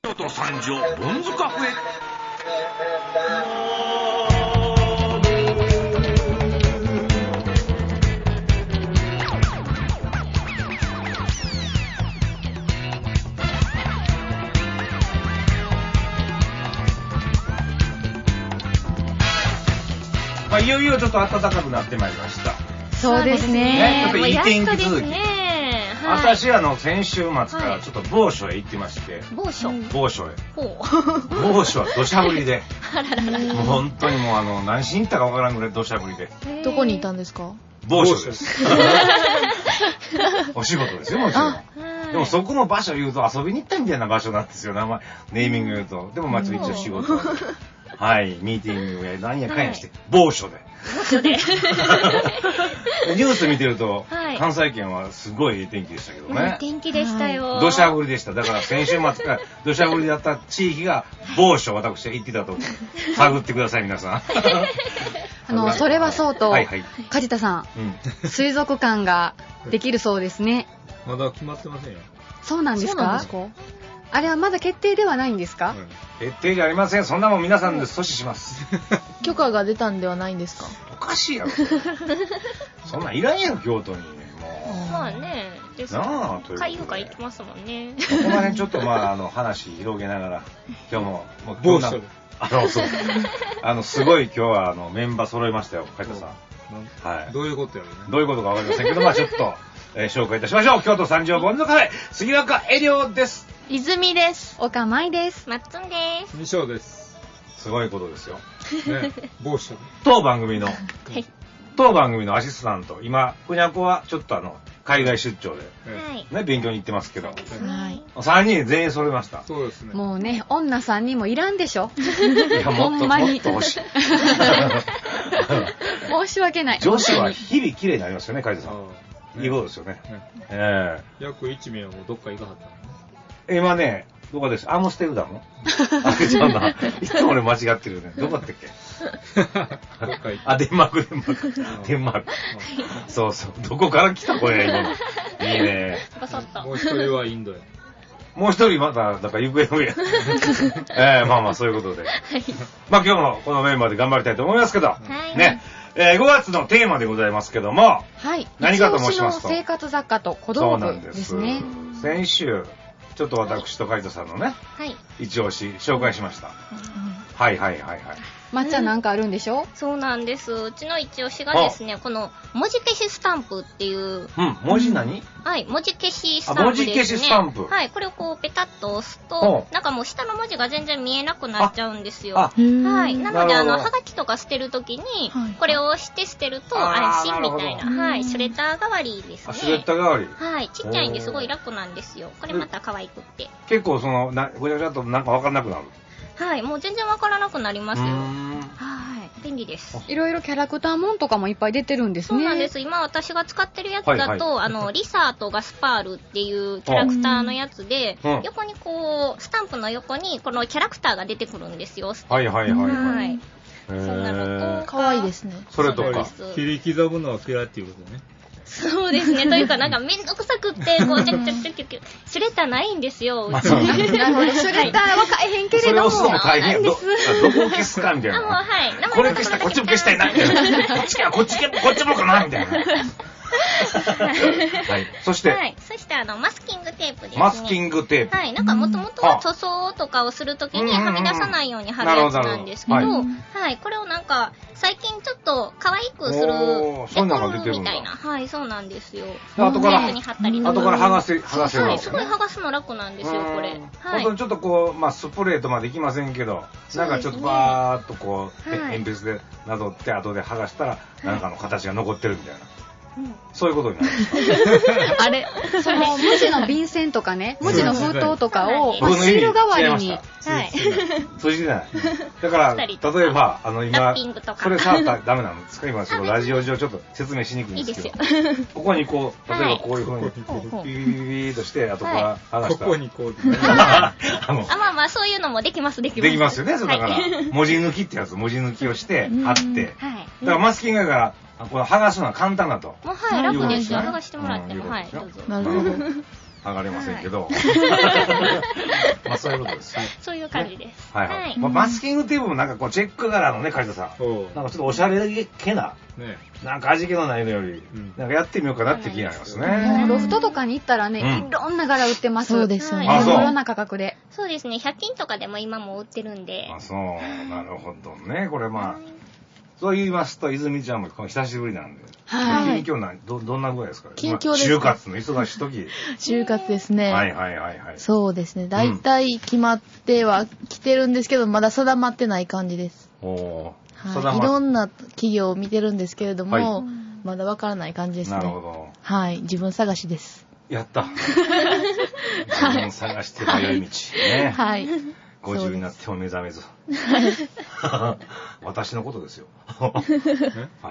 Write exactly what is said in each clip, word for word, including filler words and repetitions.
京都三条ボンズカフェ。まあ、いよいよちょっと暖かくなってまいりました。 そうですね。 ね、ちょっといい天気続き。 ね、 私あの先週末からちょっと某所へ行ってまして、 某所某所へほう某所は土砂降りでもう本当にもうあの何しに行ったかわからんぐらい土砂降りで。 どこにいたんですか？ 某所です。お仕事ですよもちろん。でもそこの場所言うと遊びに行ったみたいな場所なんですよ、名前ネーミング言うと。でもまあ一応仕事はいミーティングや何やかんやして、はい、某所で某所でニュース見てると、 はい、 関西圏はすごいいい天気でしたけどね。 いい天気でしたよ。 土砂降りでした。だから先週末から土砂降りだった地域が某所、私は行ってたと探ってください皆さん。 あのそれはそうと、 はいはい、 梶田さん、うん、水族館ができるそうですね。 まだ決まってませんよ。 そうなんですか？あれはまだ決定ではないんですか？ うん、決定じゃありません。そんなもん皆さんで阻止します。 許可が出たんではないんですか？ おかしいやろ。そんなんいらんやろ京都に。もうまあね。ですなあという海遊館行きますもんね。 この辺ちょっとまああの話広げながら今日ももう某所であのそうあのすごい今日はあのメンバー揃いましたよ梶田さん。 はい。どういうことやろうね。 どういうことかわかりませんけどまあちょっと、えー、紹介いたしましょう。京都三条ボンズカフェ杉若エリオです。 泉です。 岡舞です。 マッツンです。 二章です。 すごいことですよ。 ね、某所。 当番組の、はい、当番組のアシスタント、今、ふにゃこはちょっとあの、海外出張で、はい、ね、勉強に行ってますけど、はい、さんにん全員揃いました。 そうですね。 もうね、女さんにんもいらんでしょ。 いや、もっと、もっと欲しい。 申し訳ない。 女子は日々綺麗になりますよね、梶田さん。いいことですよね。ねえー、約いち名はもうどっか行かはったのね。 今ね、どこです？アムステルダム？あれちゃうな。いつも俺間違ってるね。どこだったっけ？あ、デンマーク、デンマーク。デンマーク。そうそう。どこから来たこれ、今の。いいね。 もう一人はインドや。 もう一人また、だから行方不明。えー、まあまあそういうことで。まあ今日もこのメンバーで頑張りたいと思いますけど。ね。えー、ごがつのテーマでございますけども。 はい。 何かと申しますと。 生活雑貨と小道具ですね。 先週。ちょっと私とカイトさんのね、はい、一押し紹介しました。うん、はいはいはいはい。 抹茶なんかあるんでしょ？ そうなんです。うちの一押しがですね、この文字消しスタンプっていう。 うん、文字何？ はい、文字消しスタンプですね。 文字消しスタンプ。 はい、これをこうペタッと押すと、なんかもう下の文字が全然見えなくなっちゃうんですよ。はい。なのであのはがきとか捨てるときにこれを押して捨てると安心みたいな、はい、シュレッダー代わりですね。 シュレッダー代わり。 はい、ちっちゃいんですごい楽なんですよ。これまた可愛くって。 結構そのなごちゃごちゃとなんかわからなくなる。 はい、もう全然わからなくなりますよ。はい、便利です。 いろいろキャラクターもんとかもいっぱい出てるんですね。 そうなんです。今私が使ってるやつだと、はいはい、あのリサーとガスパールっていうキャラクターのやつで、うん、横にこうスタンプの横にこのキャラクターが出てくるんですよ。 はいはいはいはい。はい、 そんなのと可愛いですね。 それとか切り刻むのは嫌いっていうことね。 そうですね。というか、なんかめんどくさくって、こう、ちょちょちょちょちょ、シュレッダーないんですよ。 なるほど。シュレッダーは買えへんけれども。 それ押すのも大変。ど、どこを消すかみたいな。 あ、もう、はい。 これ消したらこっちも消したいな、みたいな。こっちか、こっちか、こっちもかな、みたいな。はい。そして。 はい。そして、あの、マスキングテープですね。 マスキングテープ。 はい。なんか、もともとは塗装とかをするときにはみ出さないように貼るやつなんですけど、はい。これをなんか、最近ちょっと可愛くするデコルみたいな。はい、そうなんですよ。 後から、後から剥がせ、剥がせるわけね。 すごい剥がすの楽なんですよ、これ。 はい。ちょっとこう、まあ、スプレーとまでいきませんけど、なんかちょっとバーっとこう、鉛筆でなぞって後で剥がしたら、なんかの形が残ってるみたいな。うん、そういうことになるんですか？ あれ、その文字の便箋とかね、文字の封筒とかをシール代わりに。 はい。通じてない。だから、例えば、あの今、それ触ったらダメなんですか？今、そのラジオ上ちょっと説明しにくいんですけど。ここにこう、例えばこういうふうに、ピーピーとして、後から剥がしたら。 ここにこう。 あまあまあ、そういうのもできます、できます。 できますよね、だから、文字抜きってやつ、文字抜きをして、貼って。だからマスキングだから、この剥がすのは簡単だと。 もうはい、楽ですよ。剥がしてもらっても、はい、どうぞ。 なるほど。 剥がれませんけど。まあそういうことです。 そういう感じです。 はいはい。マスキングテープもなんかこうチェック柄のね、梶田さん。なんかちょっとおしゃれ気な。なんか味気のないのより、なんかやってみようかなって気になりますね。 ロフトとかに行ったらね、いろんな柄売ってます。 そうですね。いろんな価格で。 そうですね。ひゃく均とかでも今も売ってるんで。 あ、そう。なるほどね。これまあ、そう言いますと、泉ちゃんも久しぶりなんで。はい。近況な、ど、どんな具合ですか？ 近況です。 就活の忙しい時。 就活ですね。 はいはいはいはい。 そうですね。大体決まっては来てるんですけど、まだ定まってない感じです。おー。はい。いろんな企業を見てるんですけれども、まだわからない感じですね。 なるほど。 はい。自分探しです。 やった。自分探して迷い道。ね。 はい。 ごじゅうになっても目覚めず。私のことですよ。はい。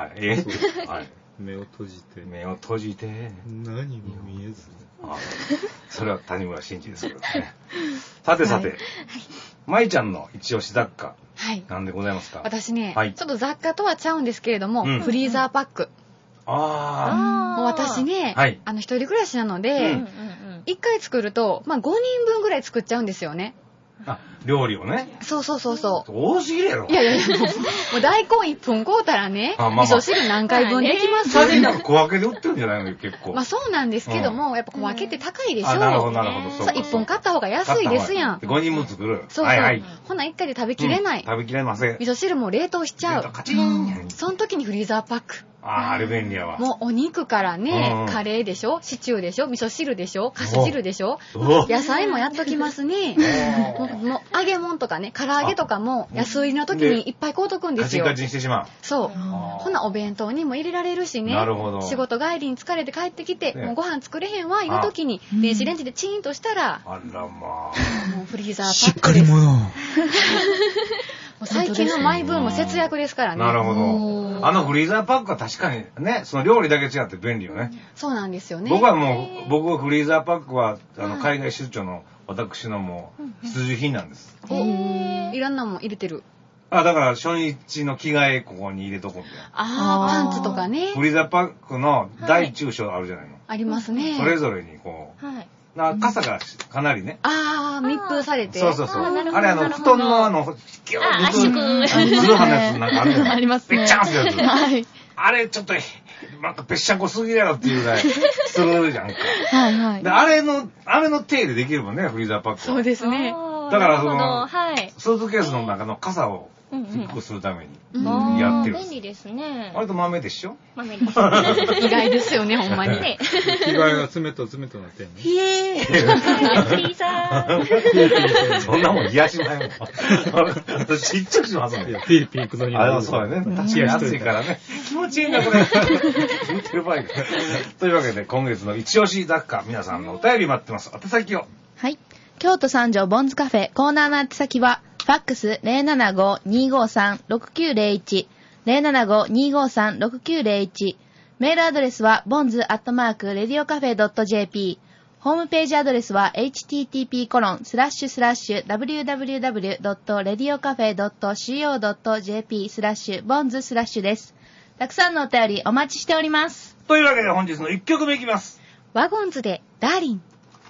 えー、はい。 目を閉じて。 目を閉じて。 何も見えず。 あ、それは谷村新司ですけどね。さてさて、舞ちゃんの一押し雑貨。はい。なんでございますか？ 私ね、はい、ちょっと雑貨とはちゃうんですけれども、うん、フリーザーパック。ああ。もう私ね、はい、あの一人暮らしなので、うん、いっかい作ると、まあごにんぶんぐらい作っちゃうんですよね。 あ、料理をね。 そうそうそうそう。 多すぎるやろ。 いやいやいや、もう、もう大根いっぷん買うたらね、まあまあ、味噌汁何回分できますか？ね、なんか小分けで売ってるんじゃないの結構。 まあそうなんですけども、うん、やっぱ小分けって高いでしょ。あ、 なるほどなるほど。 そう。いっぽん買った方が安いですやん。 ごにんぶん作る。 そうそう。はいはい、ほないっかいで食べきれない。 うん、食べきれません。 味噌汁も冷凍しちゃう。 カチン。 その時にフリーザーパック。 ああ、あれ便利やわ。 もうお肉からね、うん、カレーでしょ、シチューでしょ、味噌汁でしょ、かす汁でしょ、野菜もやっときますね。もう、もう揚げ物とかね、唐揚げとかも安売りの時にいっぱい買うとくんですよ。 カチンカチンしてしまう。 そう。ほなお弁当にも入れられるしね。 なるほど。 仕事帰りに疲れて帰ってきて、ね、もうご飯作れへんわ、いう時に電子レンジでチーンとしたら、 あらまあ。 もうフリーザーパックです。 しっかり者。 最近のマイブーム節約ですからね。 なるほど。あのフリーザーパックは確かにね、その料理だけ違って便利よね。 そうなんですよね。 僕はもう、僕はフリーザーパックは、あの、海外出張の私のもう、必需品なんです。 お、いろんなもん入れてる。 あ、だから初日の着替えここに入れとこうみたいな。 ああ、パンツとかね。 フリーザーパックの大中小あるじゃないの。 ありますね。 それぞれにこう、はい。傘がかなりね。 ああ、密封されて。 そうそうそう。あれあの、布団のあの、 ギューッと。圧縮。 ツルハのやつなんかあるじゃない。 ありますね。 ぺっちゃんするやつ。はい。あれちょっと、なんかぺっしゃこすぎやろっていうぐらい、するじゃんか。 はいはい。 で、あれの、あれの手入れできるもんね、フリーザーパックは。 そうですね。 だからその、スーツケースの中の傘を、低くするためにやってる。 便利ですね。 あれと豆でしょ？ 豆です。 意外ですよね、ほんまに。 ね。着替えが爪と爪となってんの。 ひえー。 フリーザー。 そんなもん癒しないもん。ちっちゃくしますもん。 フィリピン行くのに。 あ、そうやね。確かに暑いからね。気持ちいいんだ、これ。言ってる場合か。というわけで、今月の一押し雑貨、皆さんのお便り待ってます。宛先を。 はい。京都三条ボンズカフェコーナーの宛先は、ファックス ゼロななご にーごーさん ろくきゅうゼロいち ゼロななご にーごーさん ろくきゅうゼロいち、メールアドレスは ボンズ アットマーク レディオカフェ ドット ジェーピー、ホームページアドレスは エイチティーティーピーコロンスラッシュスラッシュダブリューダブリューダブリュードットレディオカフェドットシーオードットジェーピースラッシュボンズスラッシュです。たくさんのお便りお待ちしております。 というわけで本日のいっきょくめいきます。 ワゴンズでダーリン。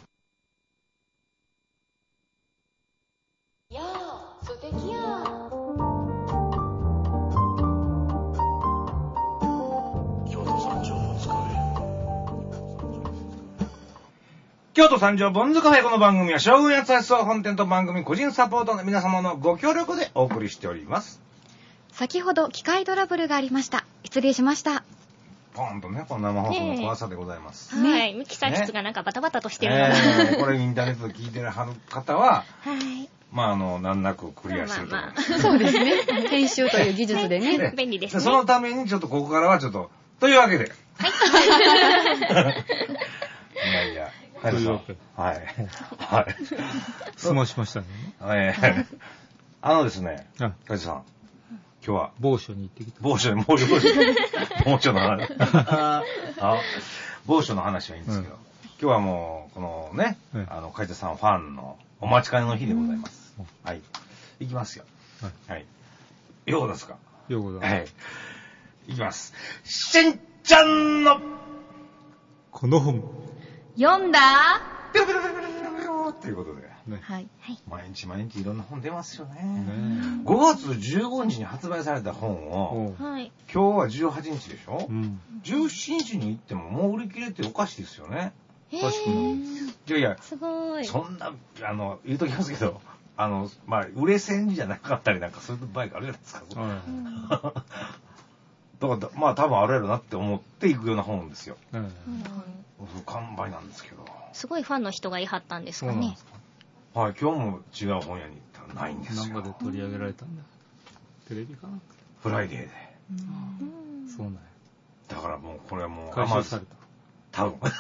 やあ、素敵や。 京都三条ボンズカフェ、この番組は将軍八つ橋本店と番組個人サポートの皆様のご協力でお送りしております。 先ほど機械トラブルがありました。失礼しました。 ポーンとね、この生放送の怖さでございます。 ね、はい。ミキサー室がなんかバタバタとしてるのが、 ねえー、これインターネットで聞いてる方は、はい。まあ、あの、難なくクリアしてると思います。 まあまあ、そうですね。編集という技術でね。 ね、便利ですね。 そのためにちょっとここからはちょっと、というわけで。はい。いやいや。はい。はい。はい。 質問しましたね。 ええ。あのですね、カジさん、今日は某所に行ってきた。 某所に、某所、某所の話。あ、某所の話はいいんですけど、うん、今日はもう、このね、うん、あの、カジさんファンのお待ちかねの日でございます。うん、はい。いきますよ。はい。はい。ようですか？ ようだ。 はい。いきます。しんちゃんのこの本。読んだ？ ペロペロペロペロペロペロっていうことで。 ね、 はい。 毎日毎日いろんな本出ますよね。ねごがつじゅうごにちに発売された本を、はい、今日はじゅうはちにちでしょ、うん、じゅうしちにちに行ってももう売り切れっておかしいですよね。 おかしくない。 いやいや、 すごい。 そんな、あの、言うときますけど、あの、まあ、売れ線じゃなかったりなんかそういう場合があるじゃないですか。うん、だから、まあ多分あるやろなって思っていくような本ですよ。うん、完売なんですけど。 すごいファンの人がいはったんですかね。 はい、今日も違う本屋に行ったらないんですよ。 何かで取り上げられたんだ。テレビかな。 フライデーで。 うん、そうなんや。 だからもうこれはもう回収された。 多分。はい。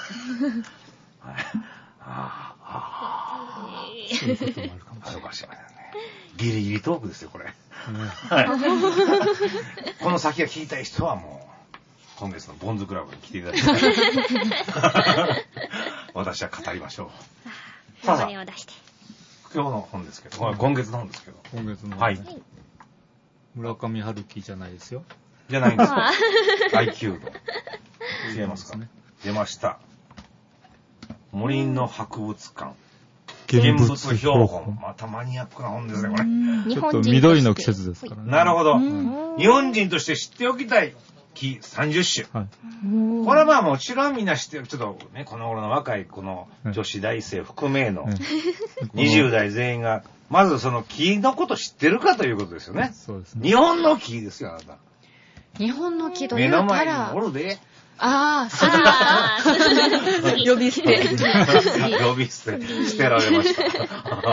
ああ、 そういうこともあるかもしれない。 あるかもしれないね。ギリギリトークですよこれ。はい。この先が聞きたい人はもう今月のボンズクラブに来ていただいて、私は語りましょう。 さあ、名前を出して。 今日の本ですけど、今月の本ですけど。 今月の本。 はい。 村上春樹じゃないですよ。 じゃないんですか。アイキューの。違いますかね。出ました。森の博物館。現物標本。またマニアックな本ですね、これ。 ちょっと緑の季節ですからね。 なるほど。日本人として知っておきたい木さんじゅっしゅ。はい、これはまあもちろんみんな知ってる。ちょっとね、この頃の若いこの女子大生含めのにじゅう代全員が、まずその木のこと知ってるかということですよね。そうですね。日本の木ですよ、あなた。 日本の木と言うたら。 目の前におるで。 ああ、そうだ。呼び捨て。 呼び捨て。捨てられました。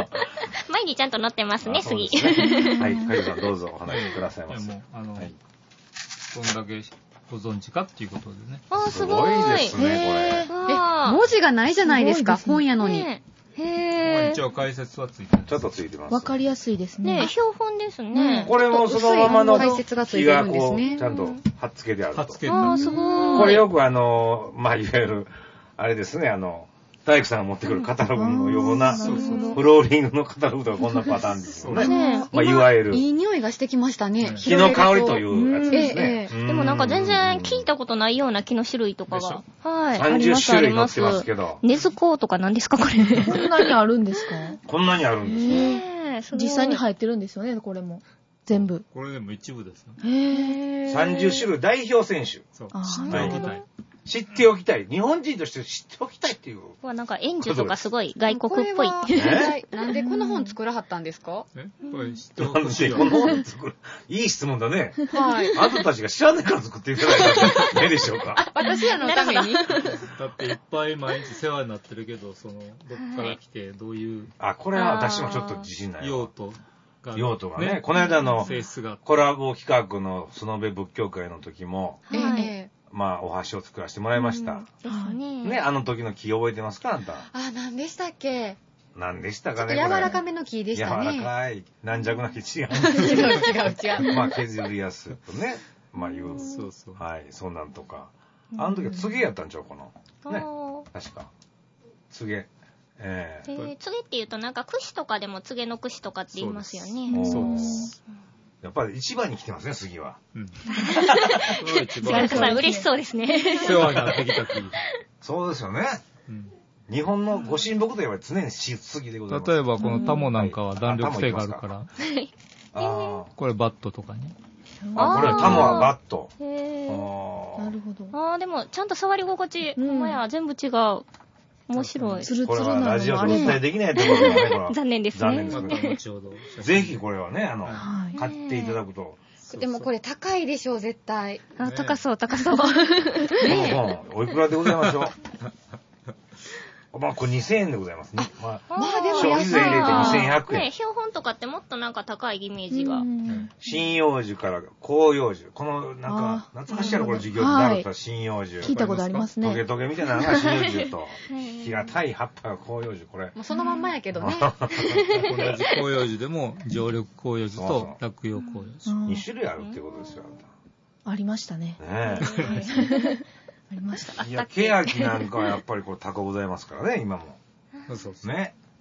前にちゃんと載ってますね、杉。 はい、カイさんどうぞお話しくださいませ。 もう、あの、どんだけご存知かっていうことでね。 ああ、すごい。 すごいですね、これ。 え、文字がないじゃないですか、本屋のに。 へぇー。一応解説はついてる。 ちょっとついてます。 わかりやすいですね。 ね、標本ですね。 これもそのままの解説がついてるんですね。 ちゃんと貼っつけてあると。 貼っつけてある。 あ、すごい。 これよくあの、まあ、いわゆる、あれですね、あの、大工さんが持ってくるカタログのような、フローリングのカタログとかこんなパターンですよね。まあ、いわゆる。 いい匂いがしてきましたね。 木の香りというやつですね。 でもなんか全然聞いたことないような木の種類とかが。はい。 さんじゅっしゅるい載ってますけど。 根津香とか何ですかこれ。 こんなにあるんですか？ こんなにあるんですね。実際に入ってるんですよね、これも。全部。 これでも一部ですよ。 へー。さんじゅっしゅるい代表選手。 そう。知っておきたい。 知っておきたい。日本人として知っておきたいっていう。 わ、なんか演術とかすごい外国っぽい。 なんでこの本作らはったんですか？ えこれ知っておきたい。この本作る。いい質問だね。 はい。 あなたたちが知らないから作っていただいたらいいでしょうか。 私らのために。 だっていっぱい毎日世話になってるけど、その、どっから来てどういう。 あ、これは私もちょっと自信ない。 用途。 用途がね。この間のコラボ企画のスノベ仏教会の時も。 はい。 まあ、お箸を作らせてもらいました。 ですね。 ね、あの時の木覚えてますかあんた。 あ、何でしたっけ？ 何でしたかね。 柔らかめの木でしたね。 柔らかい。軟弱な木違う。 違う違う違う。 まあ、削りやすくね。まあ、いう。 そうそう。 はい、そんなんとか。あの時はつげやったんちゃうかな。ね。確か。つげ。ええ。つげって言うとなんか串とかでもつげの串とかって言いますよね。 そうです。 やっぱり一番に来てますね、杉は。 うん。 杉さん嬉しそうですね。 世話になってきた木。 そうですよね。日本のご神木といえば常に杉でございます。 例えばこのタモなんかは弾力性があるから。これバットとかに。 あ、これタモはバット。 へえ。 なるほど。 ああ、でもちゃんと触り心地、ほんまや、全部違う。面白い。 ツルツこれルなのはラジオでお伝えできないところがね、これ残念ですね。 残念ですけど。ぜひこれはね、あの、買っていただくと。 でもこれ高いでしょう、絶対。 あ、高そう、高そう。 この本、おいくらでございましょう？まあ、これにせんえんでございますね。まあ、 まあでも消費税入れてにせんひゃくえん。 ね、標本とかってもっとなんか高いイメージが。 針葉樹から広葉樹。この、なんか、懐かしいやろ、これ授業で習った針葉樹。 聞いたことありますね。 トゲトゲみたいなのが針葉樹と、平たい葉っぱが広葉樹、これ。 もうそのまんまやけどね。 同じ広葉樹でも、常緑広葉樹と落葉広葉樹。 に種類あるっていうことですよ、あんた。 ありましたね。 ねえ。 ありました。 いや、ケヤキなんかはやっぱりこれ高ございますからね、今も。 そうですね。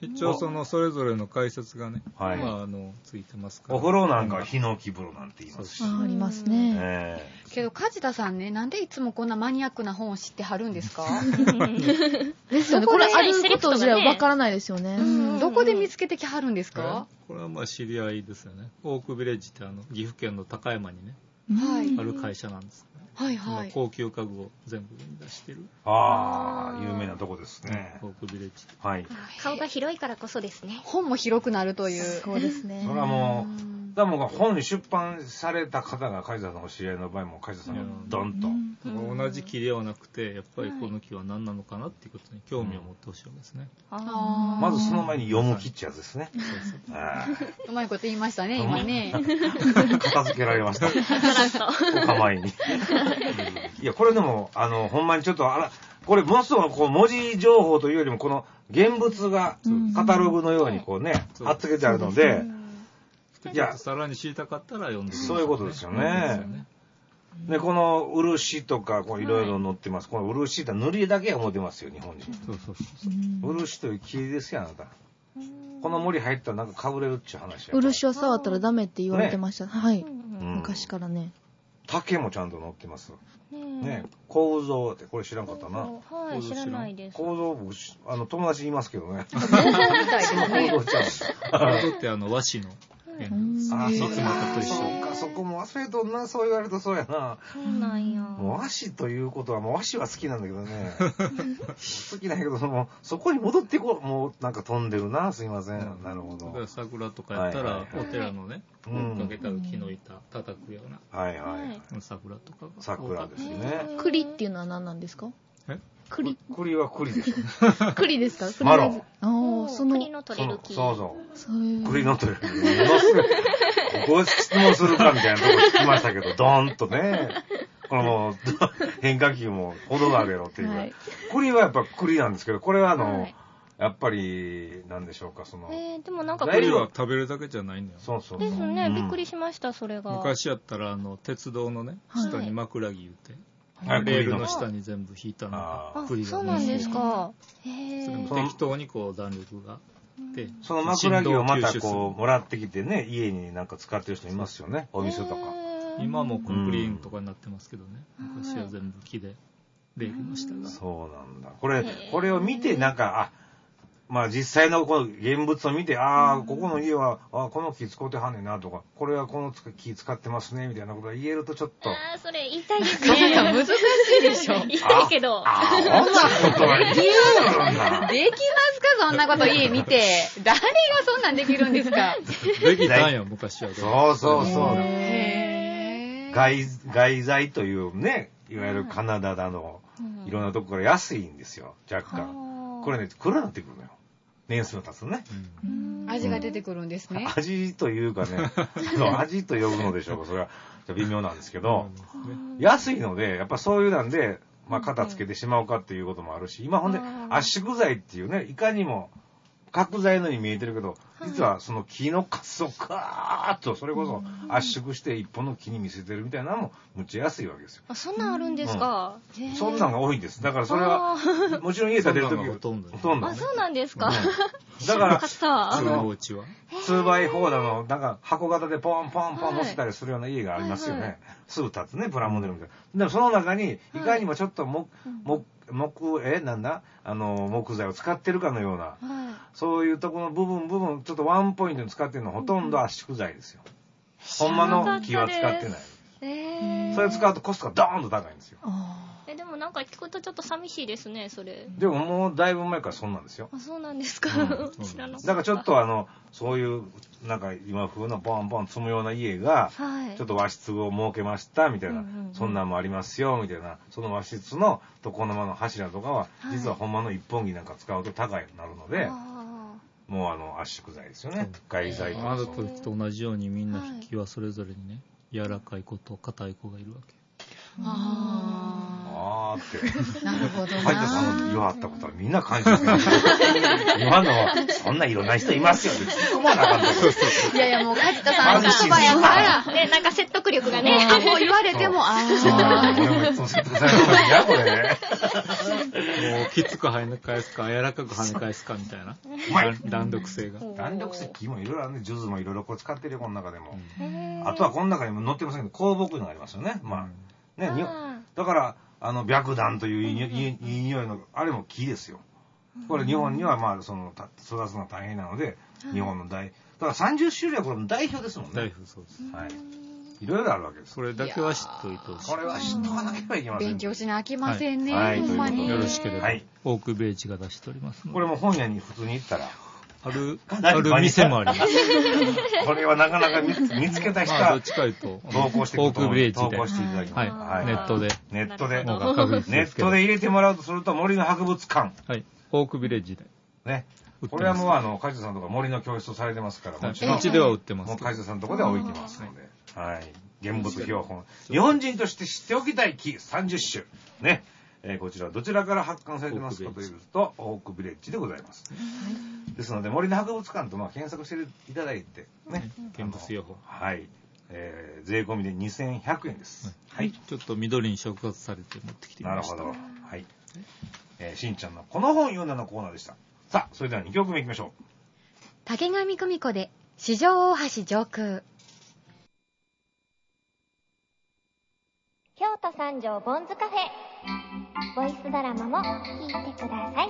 一応そのそれぞれの解説がね、 はい、 まああのついてますから。 お風呂なんかはヒノキ風呂なんて言いますし。 あ, ありますね。 えー、けど梶田さんね、なんでいつもこんなマニアックな本を知ってはるんですか？ ですよね。これあることじゃわからないですよね。 どこで見つけてきはるんですか？ これはまあ知り合いですよね。オークビレッジってあの岐阜県の高山にね、 はい、 ある会社なんです。 はいはい、 高級家具を全部出してる。 ああ、有名なとこですね。 オークビレッジ。 はい。 顔が広いからこそですね。 本も広くなるという。 そうですね。 それはもう、だからもう本に出版された方が梶田さんの知り合いの場合も梶田さんがドンと。 同じ木ではなくて、やっぱりこの木は何なのかなっていうことに興味を持ってほしいわけですね。 うん、まずその前に読む木ってやつですね。 うまいこと言いましたね、今ね。 片付けられました。お構いに。いや、これでも、あの、ほんまにちょっと、あら、これ、ものすごくこう文字情報というよりも、この現物がカタログのようにこうね、貼っつけてあるので、 いや、さらに知りたかったら読んでください。 そういうことですよね。で、この漆とか、こういろいろ載ってます。この漆って塗りだけは持ってますよ、日本人。 そうそうそう。 漆という木ですよ、あなた。この森入ったらなんかかぶれるっちゅう話や。 漆を触ったらダメって言われてました。はい。昔からね。 竹もちゃんと載ってます。ね、構造ってこれ知らんかったな。 はい、知らないです。 構造僕あの友達いますけどね。 構造ちゃう。 構造ってあの和紙の。 ああ、そうか、そうか、そこも忘れとんな、そう言われるとそうやな。 そうなんや。 もう和紙ということは、もう和紙は好きなんだけどね。好きなんやけど、その、そこに戻っていこう。もうなんか飛んでるな、すいません。うん、なるほど。だから桜とかやったら、お寺のね、かけた木の板叩くような。 はいはい。 桜とかが。 桜ですね。 栗っていうのは何なんですか？ え栗。 栗は栗でしょ。 栗ですか？ マロン。 ああ、その。 栗の取れる木。 そうそう。 そういう。 栗の取れる木。ものすごい。ご質問するかみたいなとこ聞きましたけど、ドーンとね。このもう、変化球も程があるやろっていうぐらい。栗はやっぱ栗なんですけど、これはあの、やっぱり、なんでしょうか、その。 えー、でもなんか栗は食べるだけじゃないんだよ。 そうそう。 ですね、びっくりしました、それが。 昔やったら、あの、鉄道のね、下に枕木言うて。レールの下に全部引いたのが栗が。 そうなんですか。 へえ。それも適当にこう弾力が。 で、その枕木をまたこうもらってきてね、家になんか使ってる人いますよね、お店とか。 今もコンクリートとかになってますけどね。昔は全部木で、レールの下が。 そうなんだ。これ、これを見てなんか、あ、まあ実際のこの現物を見て、ああ、ここの家は、あこの木使ってはんねんなとか、これはこの木使ってますね、みたいなことが言えるとちょっと。 ああ、それ言いたいですね。 難しいでしょ。 言いたいけど。 ああ、そんなことは言えるんだ。 できますか、そんなこと家見て。誰がそんなんできるんですか。 できたんや、昔は。 そうそうそう。外、外材というね、いわゆるカナダだの、いろんなとこから安いんですよ、若干。これね、黒になってくるのよ。年数の経つとね。 味が出てくるんですね。 味というかね、味と呼ぶのでしょうか、それは微妙なんですけど、安いので、やっぱそういうなんで、まあ、肩つけてしまうかっていうこともあるし、今ほんで、圧縮材っていうね、いかにも角材のように見えてるけど、実はその木のカスをカーッと、それこそ圧縮して一本の木に見せてるみたいなのもむっちゃ安いわけですよ。 あ、そんなんあるんですか。 うん、そんなんが多いんです。だからそれは、もちろん家建てるときほとんど。 ほとんど、ね。 あ、そうなんですか。 うん、だから、 あの、ツーバイフォーだの、なんか箱型でポンポンポン乗せたりするような家がありますよね。はいはい、すぐ立つね、プラモデルみたいな。でもその中に、いかにもちょっとも、も、木、え、なんだあの、木材を使ってるかのような、はい、そういうところの部分、部分、ちょっとワンポイントに使ってるのはほとんど圧縮材ですよ。ほんまの木は使ってない。えー、それ使うとコストがドーンと高いんですよ。 え、でもなんか聞くとちょっと寂しいですね、それ。 でももうだいぶ前からそんなんですよ。 あ、そうなんですか。うん、知らなかった。 だからちょっとあの、そういう、なんか今風のボンボン積むような家が、はい、ちょっと和室を設けました、みたいな、うんうんうん、そんなんもありますよ、みたいな、その和室の床の間の柱とかは、はい、実はほんまの一本木なんか使うと高いになるので、もうあの圧縮材ですよね。外材とか。 ある時と同じようにみんな引きはそれぞれにね、柔らかい子と硬い子がいるわけ。 あなーって。 なるほどな。 梶田さんの言わはったことはみんな感心してました。今のそんないろんな人いますよって突っ込まなあかんと。 いやいやもう梶田さんの言葉やから。 ね、なんか説得力がね。 もう言われても、ああ。 俺もいつも説得されるのにや、これね。 もうきつく跳ね返すか、柔らかく跳ね返すかみたいな。弾力性が。 弾力性、木もいろいろあるね。ジューズもいろいろこれ使ってるよ、この中でも。あとはこの中にも載ってませんけど、香木のがありますよね。まあ。ね、だから、あの、白檀といういい匂いの、あれも木ですよ。これ日本にはまあ、その、育つのが大変なので、日本の代、だからさんじゅっ種類はこれも代表ですもんね。 代表そうです。 はい。いろいろあるわけです。 それだけは知っといてほしい。 これは知っとかなければいけません。 勉強しなきませんね。 はい。 ほんまに。 よろしければ。はい。オークベージが出しております。 これも本屋に普通に行ったら。 ある、ある店もあります。 これはなかなか見つけた人は、 どっちかいうと、 投稿してオークビレッジで。 投稿していただきます。 はい。ネットで。 ネットで。 もう確実ですネットで入れてもらうとすると、森の博物館。 はい。オークビレッジで。 ね。これはもう、あの、梶田さんとか森の教室をされてますから、もちろん。うちでは売ってます。 もう梶田さんのとこでは置いてますので。はい。現物標本。日本人として知っておきたい木さんじゅっしゅ。ね。えー、こちらどちらから発刊されてますかというと、オークビレッジでございます。ですので、森の博物館とまあ検索していただいて、ね。 現物標本。 はい。えー、税込みでにせんひゃくえんです。 はい。ちょっと緑に触発されて持ってきてみました。 なるほど。はい。えー、しんちゃんのこの本読んだのコーナーでした。さあ、それではにきょくめいきましょう。 竹上久美子で、四条大橋上空。 京都三条ボンズカフェ。ボイスドラマも聞いてください。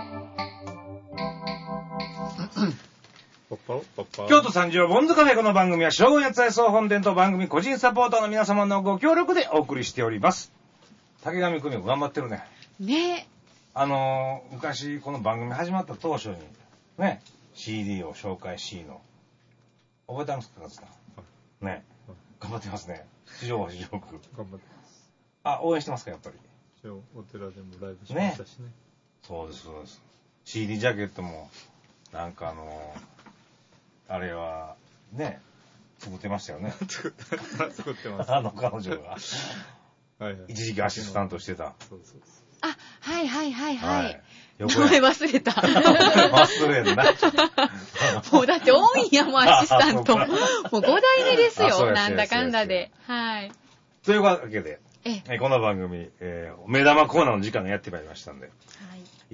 京都三条ボンズカフェ、この番組は正午八重総本店と番組個人サポーターの皆様のご協力でお送りしております。竹上久美子頑張ってるね。 ねえ。 あのー、昔この番組始まった当初にね、シーディー を紹介しの。覚えてますか、勝田ね。頑張ってますね。四条橋上空。 頑張ってます。 あ、応援してますか、やっぱり。 お寺でもライブしましたしね。ね、 そうです、そうです。シーディー ジャケットも、なんかあのー、あれは、ね、作ってましたよね。 作ってます。 あの彼女が。 はいはい、一時期アシスタントしてた。 そうそうそう。あ、はいはいはいはい。はい、名前忘れた。 忘れんな。 もうだって多いんやもん、アシスタント。もうごだいめですよ、なんだかんだで。はい。 というわけで、えこの番組、えー、目玉コーナーの時間がやってまいりましたんで、はい、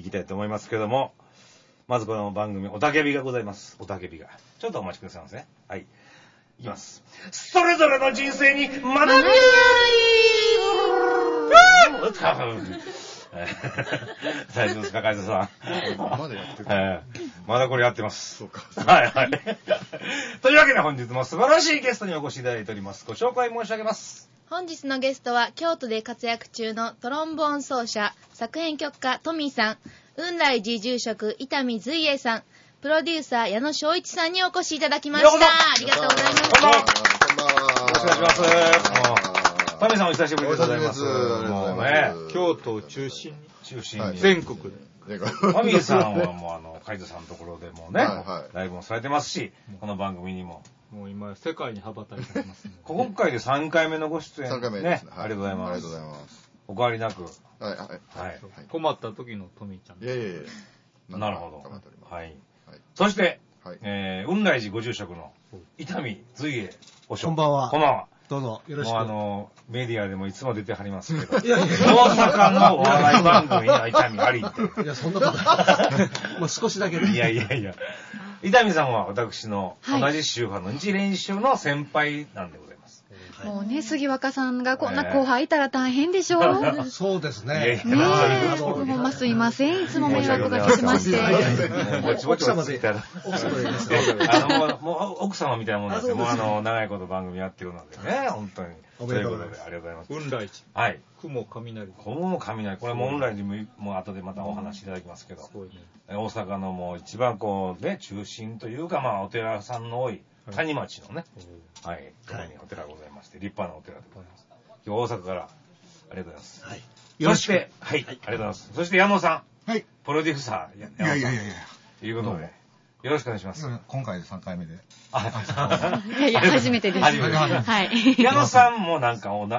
行きたいと思いますけども、まずこの番組、おたけびがございます。おたけびが。ちょっとお待ちくださいませ。はい。いきます。それぞれの人生に学びあり大丈夫ですか、梶田さん。 まだやってる、 えー、まだこれやってます。 そうか。 はいはい。というわけで本日も素晴らしいゲストにお越しいただいております。ご紹介申し上げます。 本日のゲストは京都で活躍中のトロンボーン奏者、作編曲家トミーさん、雲来寺住職伊丹随栄さん、プロデューサー矢野翔一さんにお越しいただきました。ありがとうございます。 こんばんは。こんばんは。よろしくお願いします。タミさんお久しぶりでございます。 もうね、 京都を中心に、 中心に全国で。 タミさんはもうあの梶田さんのところでもね、ライブもされてますし、この番組にも。 もう今世界に羽ばたいてますね。 今回でさんかいめのご出演。 さんかいめですね。ありがとうございます。 ありがとうございます。 お変わりなく。 はいはい。 困った時のトミーちゃん。 いやいやいや。 なるほど。はい。 はい、 そして、はい、えー、雲来寺ご住職の伊丹随栄和尚。 こんばんは。 こんばんは。 どうぞよろしく。 もうあの、メディアでもいつも出てはりますけど、いやいや大阪のお笑い番組の伊丹ありって。 いや、そんなこともう少しだけで。 いやいやいや。伊丹さんは私の同じ宗派の日蓮宗の先輩なんでございます。 はい、もうね、杉若さんがこんな後輩いたら大変でしょう。 そうですね。 いやいやねえ、ほんますいません。いつも迷惑がかけまして。 ぼちぼち奥様で。奥様でですね。 あの、もう、もう奥様みたいなもんなんですよ。もうあの、長いこと番組やってるのでね、本当に。 おめでとうございます。 ありがとうございます。 雲来寺。 はい。 雲雷。 雲雷。これも雲来寺も、もう後でまたお話しいただきますけど。すごいね。大阪のもう一番こう、ね、中心というか、まあ、お寺さんの多い、谷町のね、はい、ここにお寺がございまして、立派なお寺でございます。今日大阪から、ありがとうございます。はい。そして、はい、ありがとうございます。そして矢野さん。 はい。 プロデューサー。 いやいやいやいや。 ということで、よろしくお願いします。 今回でさんかいめで。 あ、いやいや、初めてです。 初めて。はい。矢野さんもなんか、おな、あ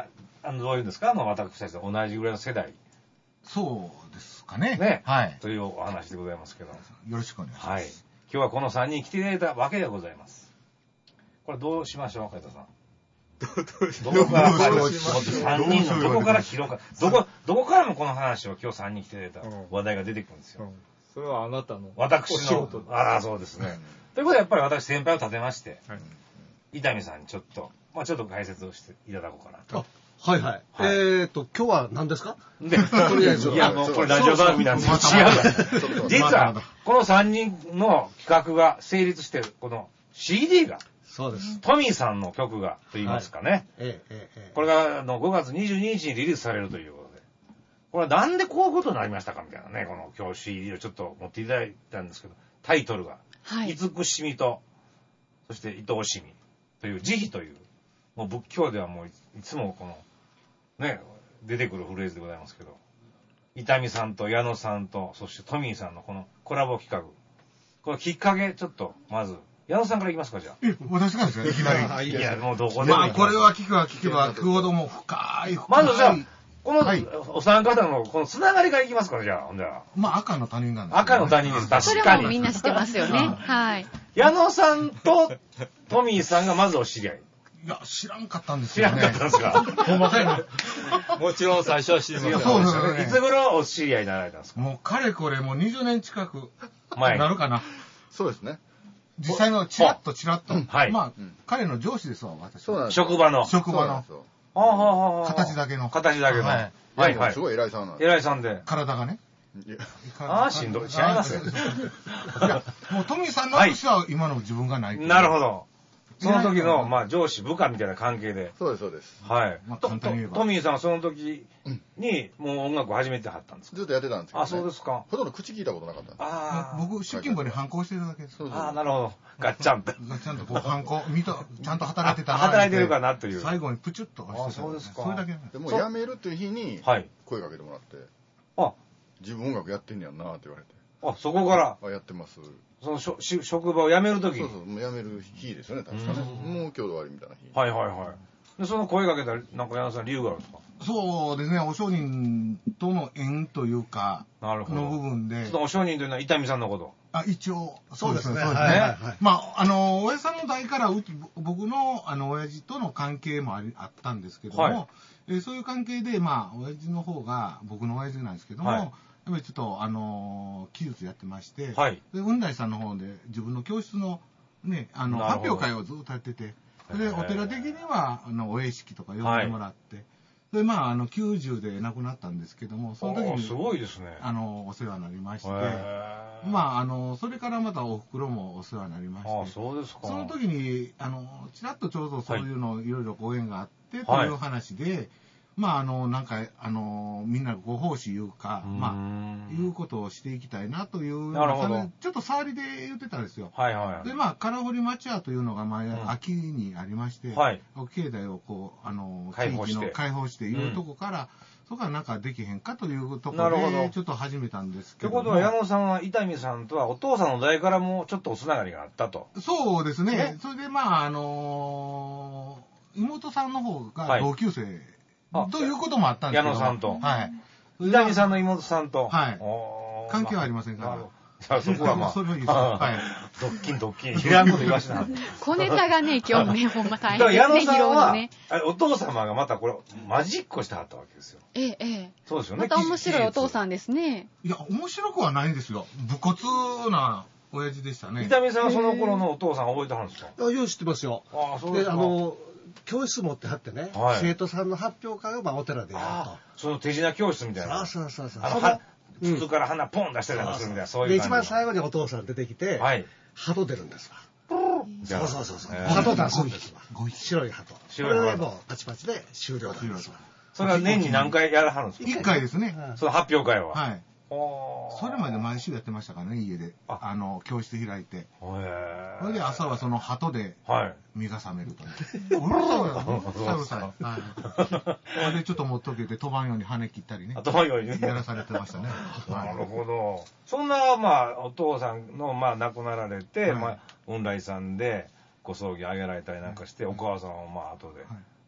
あの、どういうんですか、あの、私たちと同じぐらいの世代。 そうですかね。 ね。 はい。 というお話でございますけど。よろしくお願いします。 はい。今日はこのさんにん来ていただいたわけでございます。これどうしましょう、海田さん。どこからさんにんのどこから広かどこどこからもこの話を今日さんにん来ていただいた話題が出てくるんですよ。 うん、それはあなたの私のああそうですね。ということでやっぱり私先輩を立てまして、はい、伊丹さんにちょっとまあちょっと解説をしていただこうかなと。 はいはい。はい、えっと今日は何ですか？ でとりあえずいやもうこれラジオ番組なんで違うわ。実はこのさんにんの企画が成立してこの シーディー が。 そうです。 トミーさんの曲がと言いますかね。はい、 ええええ、 これがあのごがつにじゅうににちにリリースされるということで。これはなんでこういうことになりましたかみたいなね。この今日 シーディー をちょっと持っていただいたんですけど、タイトルが、はい、慈しみと、そして愛おしみという慈悲という、もう仏教ではもういつもこの、ね、出てくるフレーズでございますけど、伊丹さんと矢野さんと、そしてトミーさんのこのコラボ企画。このきっかけ、ちょっとまず、矢野さんからいきますか、じゃあ。 え、私からですかいきなり。 いや、もうどこでも。 まあ、これは聞くは聞けば聞くほども深い、深い。 まずじゃあ、この、はい、お三方のこのつながりからいきますか、じゃあ、ほんじゃ。 まあ、赤の他人なんです、ね。 赤の他人です、確かに。 それはもうみんな知ってますよね。はい。 矢野さんとトミーさんがまずお知り合い。 いや、知らんかったんですよ、ね。 知らんかったんですか。 ほんまかいな。 もちろん最初は知りません。 そうですね。いつ頃お知り合いになられたんですか。 もう、かれこれもうにじゅうねん近くなるかな。 そうですね。 実際のチラッとチラッと。はい。まあ、彼の上司ですわ、私。 そうなんです。 職場の。 職場の。 ああ、 形だけの。 形だけの。はい。 はいはい。すごい偉いさんなんです。 偉いさんで。 体がね。 ああ、しんどい。違いますよ。 いや、もうトミーさんの年は今の自分がない。 なるほど。その時の、まあ、上司、部下みたいな関係で。 そうです、そうです。 はい。まあ、簡単に言えば。トミーさんはその時に、もう音楽を始めてはったんですか？ ずっとやってたんですけど。 あ、そうですか。 ほとんど口聞いたことなかったんです。 ああ。僕、出勤簿に反抗してるだけです。 ああ、なるほど。ガッチャンと。 ガッチャンと、こう、反抗、見た、ちゃんと働いてたな。 働いてるかなという。 最後にプチュッと押してた。 あ、そうですか。 それだけ。 でも、辞めるっていう日に、声かけてもらって。あ、自分音楽やってんねやんなって言われて。 あ、そこから。 あ、やってます。 そのしょ職場を辞めるときそうそう、もう辞める日ですよね、確かね。もう今日で終わりみたいな日。 はいはいはい。で、その声かけたら、なんか矢野さん理由があるんですか？ そうですね、お商人との縁というか、 なるほど。 の部分で。 そのお商人というのは伊丹さんのこと。 あ、一応、そうですね。そうですね。まあ、あの、親さんの代からうち、僕の、あの、親父との関係もありあったんですけども、はい、えー、そういう関係で、まあ、親父の方が、僕の親父なんですけども、はい、やっぱりちょっと、あのー、技術やってまして、はい、で、雲大さんの方で自分の教室の、ね、あの、発表会をずっとやってて、で、お寺的には、あの、お会式とか呼んでもらって、はい、で、まあ、あの、きゅうじゅうで亡くなったんですけども、その時に、 すごいですね。 あの、お世話になりまして、まあ、あの、それからまたお袋もお世話になりまして、 あ、そうですか。 その時に、あの、ちらっとちょうどそういうの、いろいろご縁があって、という話で、はい、まあ、あの、なんか、あの、みんなご奉仕いうか、まあ、いうことをしていきたいなという、 なるほど。 ちょっと触りで言ってたんですよ。 はいはい。 で、まあ、空堀町屋というのが前、うん、秋にありまして、はい。境内をこう、あの、 開放して。 開放していうとこから、うん、そこからなんかできへんかというところで、ちょっと始めたんですけど。 ということは、矢野さんは伊丹さんとはお父さんの代からもちょっとおつながりがあったと。 そうですね。ね、それで、まあ、あのー、妹さんの方が同級生、はい、ということもあったんですけど。 矢野さんと。 はい。 伊丹さんの妹さんと。 はい。関係はありませんから。 じゃあそこはまあ。 それはいいです。はい。 ドッキンドッキン。いらんこと言わしな。 小ネタがね、今日ね、ほんま大変ですね。矢野さんは、ね、お父様がまたこれ、マジックをしてはったわけですよ。 ええ、ええ。 そうですよね。 また面白いお父さんですね。 いや、面白くはないんですよ。武骨な親父でしたね。 伊丹さんはその頃のお父さん覚えてはるんですか？ あ、よう知ってますよ。 ああ、そうですか。 で、あの、教室持ってはってね、はい、生徒さんの発表会をまあお寺でやると。 その手品教室みたいな。 そうそうそうそう。 あの、は、筒から花ポン出したりなんかするみたいな、そういう感じ。 で、一番最後にお父さん出てきて、はい。鳩出るんですわ。そうそうそうそう。鳩出すんですわ。白い鳩。白い鳩。これでもうパチパチで終了なんですわ。 それは年に何回やらはるんですか？ 一回ですね。 その発表会は。 はい。それまで毎週やってましたからね、家で。あの、教室開いて。それで朝はその鳩で、目が覚めると。うるさいよ。うるさいうるさい。はい。それでちょっと持っとけて飛ばんように羽切ったりね。 飛ばんようにね。 やらされてましたね。 なるほど。そんな、まあ、お父さんの、まあ、亡くなられて、まあ、雲来さんでご葬儀あげられたりなんかして、お母さんはまあ、後で。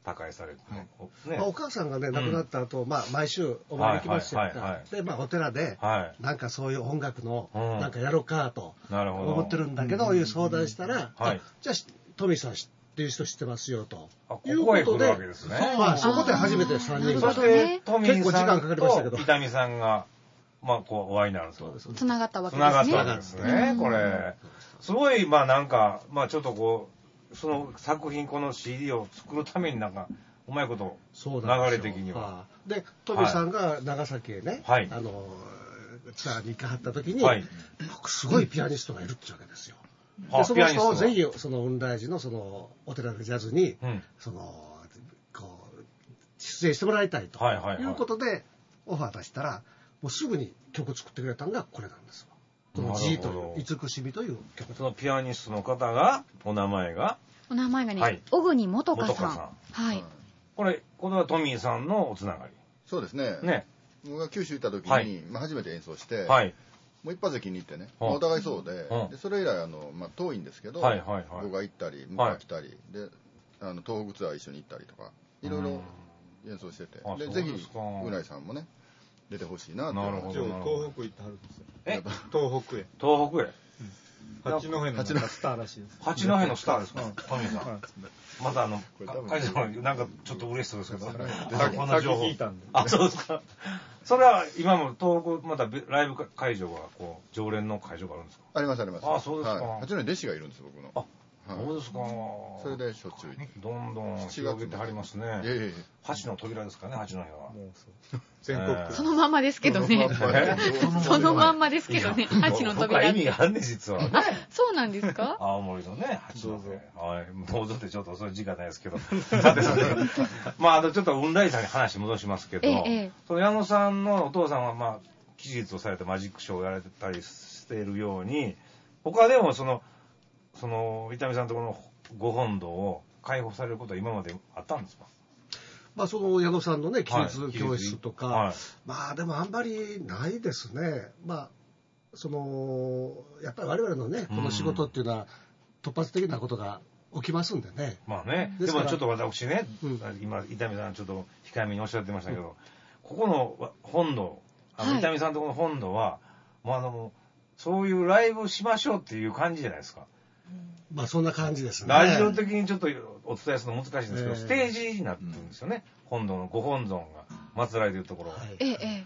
他界されてね。 まあ、お母さんがね、亡くなった後、まあ、毎週お参り行きましたよ。で、まあ、お寺で、なんかそういう音楽の、なんかやろうかと思ってるんだけど、いう相談したら、じゃあ、トミーさんっていう人知ってますよと。いうことで、そこで初めてさんにんが。 そしてトミー結構時間かかりましたけど。 伊丹さんが、まあ、こう、お会いになるんですよ。 つながったわけですね。 つながったわけですね、これ。すごい、まあなんか、まあちょっとこう、その作品、この シーディー を作るためになんか、うまいこと、流れ的には。 で、トミーさんが長崎へね、あの、ツアーに行かはった時に、すごいピアニストがいるってわけですよ。で、その人をぜひ、その雲大寺のその、お寺でジャズに、その、こう、出演してもらいたいということで、オファー出したら、もうすぐに曲作ってくれたのがこれなんですよ。この G という、慈しみという曲。 そのピアニストの方が、お名前がお名前がね、小国元香さん。はい。 これ、これはトミーさんのおつながり。 そうですね。 ね。 僕が九州行った時に、まあ初めて演奏して、もう一発で気に入ってね、お互いそうで、でそれ以来、あの、まあ遠いんですけど、僕が行ったり、向こうが来たり、で、あの、東北ツアー一緒に行ったりとか、いろいろ演奏してて、で、ぜひ、うないさんもね、出てほしいなって。 なるほど。東北行ってはるんですよ。 え東北へ。 東北へ。 八戸のスターらしいです。 八戸のスターですか、トミーさん。またあの、会長なんかちょっと嬉しそうですけど、 こんな情報。聞いたんで。 あ、そうですか。それは今も東北、またライブ会場が、こう、常連の会場があるんですか？ ありますあります。 あ、そうですか。 八戸に弟子がいるんです、僕の。 あ、そうですか。 それでしょっちゅうどんどん広げてはりますね。八の扉ですからね、八戸は。 全国そのまんまですけどね。そのまんまですけどね。八の扉。 意味があるね、実は。 あ、そうなんですか？ 青森のね、八の戸。はい。どうぞってちょっとそういう時間ないですけど。さてさて。まあ、あとちょっと雲来さんに話戻しますけど、その矢野さんのお父さんは、まあ、期日をされてマジックショーをやられてたりしているように、他でもその、その、伊丹さんのところのご本堂を開放されることは今まであったんですか？ まあ、その矢野さんのね、記述教室とか、はい、まあ、でもあんまりないですね。まあ、その、やっぱり我々のね、この仕事っていうのは、突発的なことが起きますんでね。 まあね、でもちょっと私ね、うん、今、伊丹さんちょっと控えめにおっしゃってましたけど、うん、ここの本堂、あの、伊丹さんのところの本堂は、もうあの、そういうライブしましょうっていう感じじゃないですか。 まあそんな感じですね。 ラジオ的にちょっとお伝えするの難しいんですけど、えー、ステージになってるんですよね。うん、本堂のご本尊が祀られているところ。はい、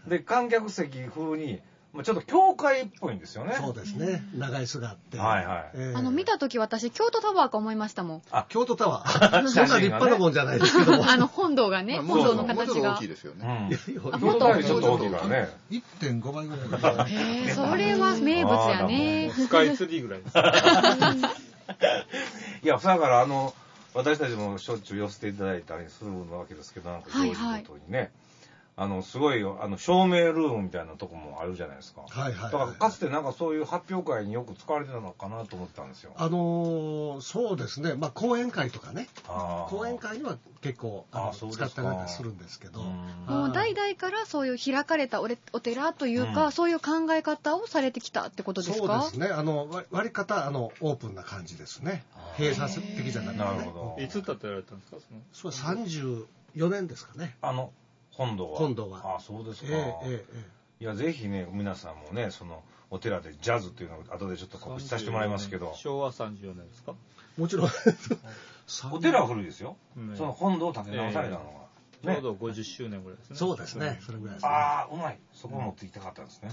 で、観客席風に、ちょっと教会っぽいんですよね。 そうですね。長い椅子があって。 はいはい。 えー、あの、見たとき私、京都タワーか思いましたもん。 あ、京都タワー。そんな立派なもんじゃないですけども。 あの、本堂がね、本堂の形が。もうちょっと大きいですよね。 京都タワーよりちょっと大きいからね。 いってんごばいぐらい。 へえ、それは名物やね。 スカイツリーぐらいです。 いや、だからあの、私たちもしょっちゅう寄せていただいたりするわけですけど、なんか行事ごとにね。はいはい、あの、すごい、あの、照明ルームみたいなとこもあるじゃないですか。 はいはい、はい。 だから、かつてなんかそういう発表会によく使われてたのかなと思ってたんですよ。 あのー、そうですね。まあ、講演会とかね。講演会には結構、あの使ったりなんかするんですけど。 もう代々からそういう開かれたお寺というか、うん、そういう考え方をされてきたってことですか？ そうですね。あの、割り方、あの、オープンな感じですね。閉鎖的じゃなくて、ね。 なるほど。 いつ建てられたんですか？ そのそれさんじゅうよねんですかね。 あの、本堂は。 本堂は。 あ、そうですか。 えーえー、いや、ぜひね、皆さんもね、その、お寺でジャズっていうのを後でちょっと告知させてもらいますけど。 昭和さんじゅうよねんですか？ もちろん。 お寺は古いですよ。その本堂を建て直されたのが。 ちょうどごじゅっしゅうねんぐらいですね。 そうですね。それぐらいですね。 ああ、うまい。そこ持っていきたかったんですね。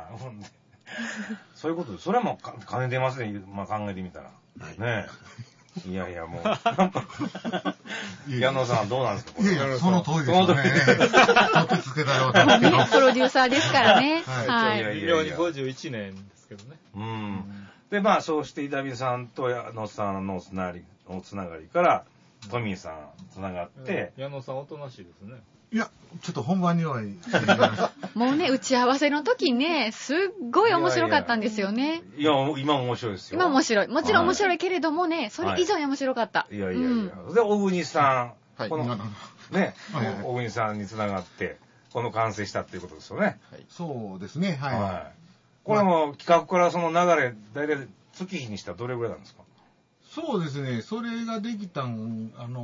そういうことで、それはもう金出ますね、まあ考えてみたら。ねえ。いやいや、もう。矢野さんどうなんですか？ いやいや、その通りですね。取ってつけたようだけど。 プロデューサーですからね。 はい。微妙にごじゅういちねんですけどね。 うん。で、まあ、そうして伊丹さんと矢野さんのつながり、おつながりから、トミーさんつながって。 矢野さんおとなしいですね。 いや、ちょっと本番には。 もうね、打ち合わせの時ね、すっごい面白かったんですよね。 いや、今も面白いですよ。 今面白い。もちろん面白いけれどもね、それ以上に面白かった。 いやいやいや。で、小国さん。この、ね、小国さんにつながって、この完成したっていうことですよね。 そうですね、はい。これも企画からその流れ、大体月日にしたらどれぐらいなんですか？ そうですね、それができたん、あの、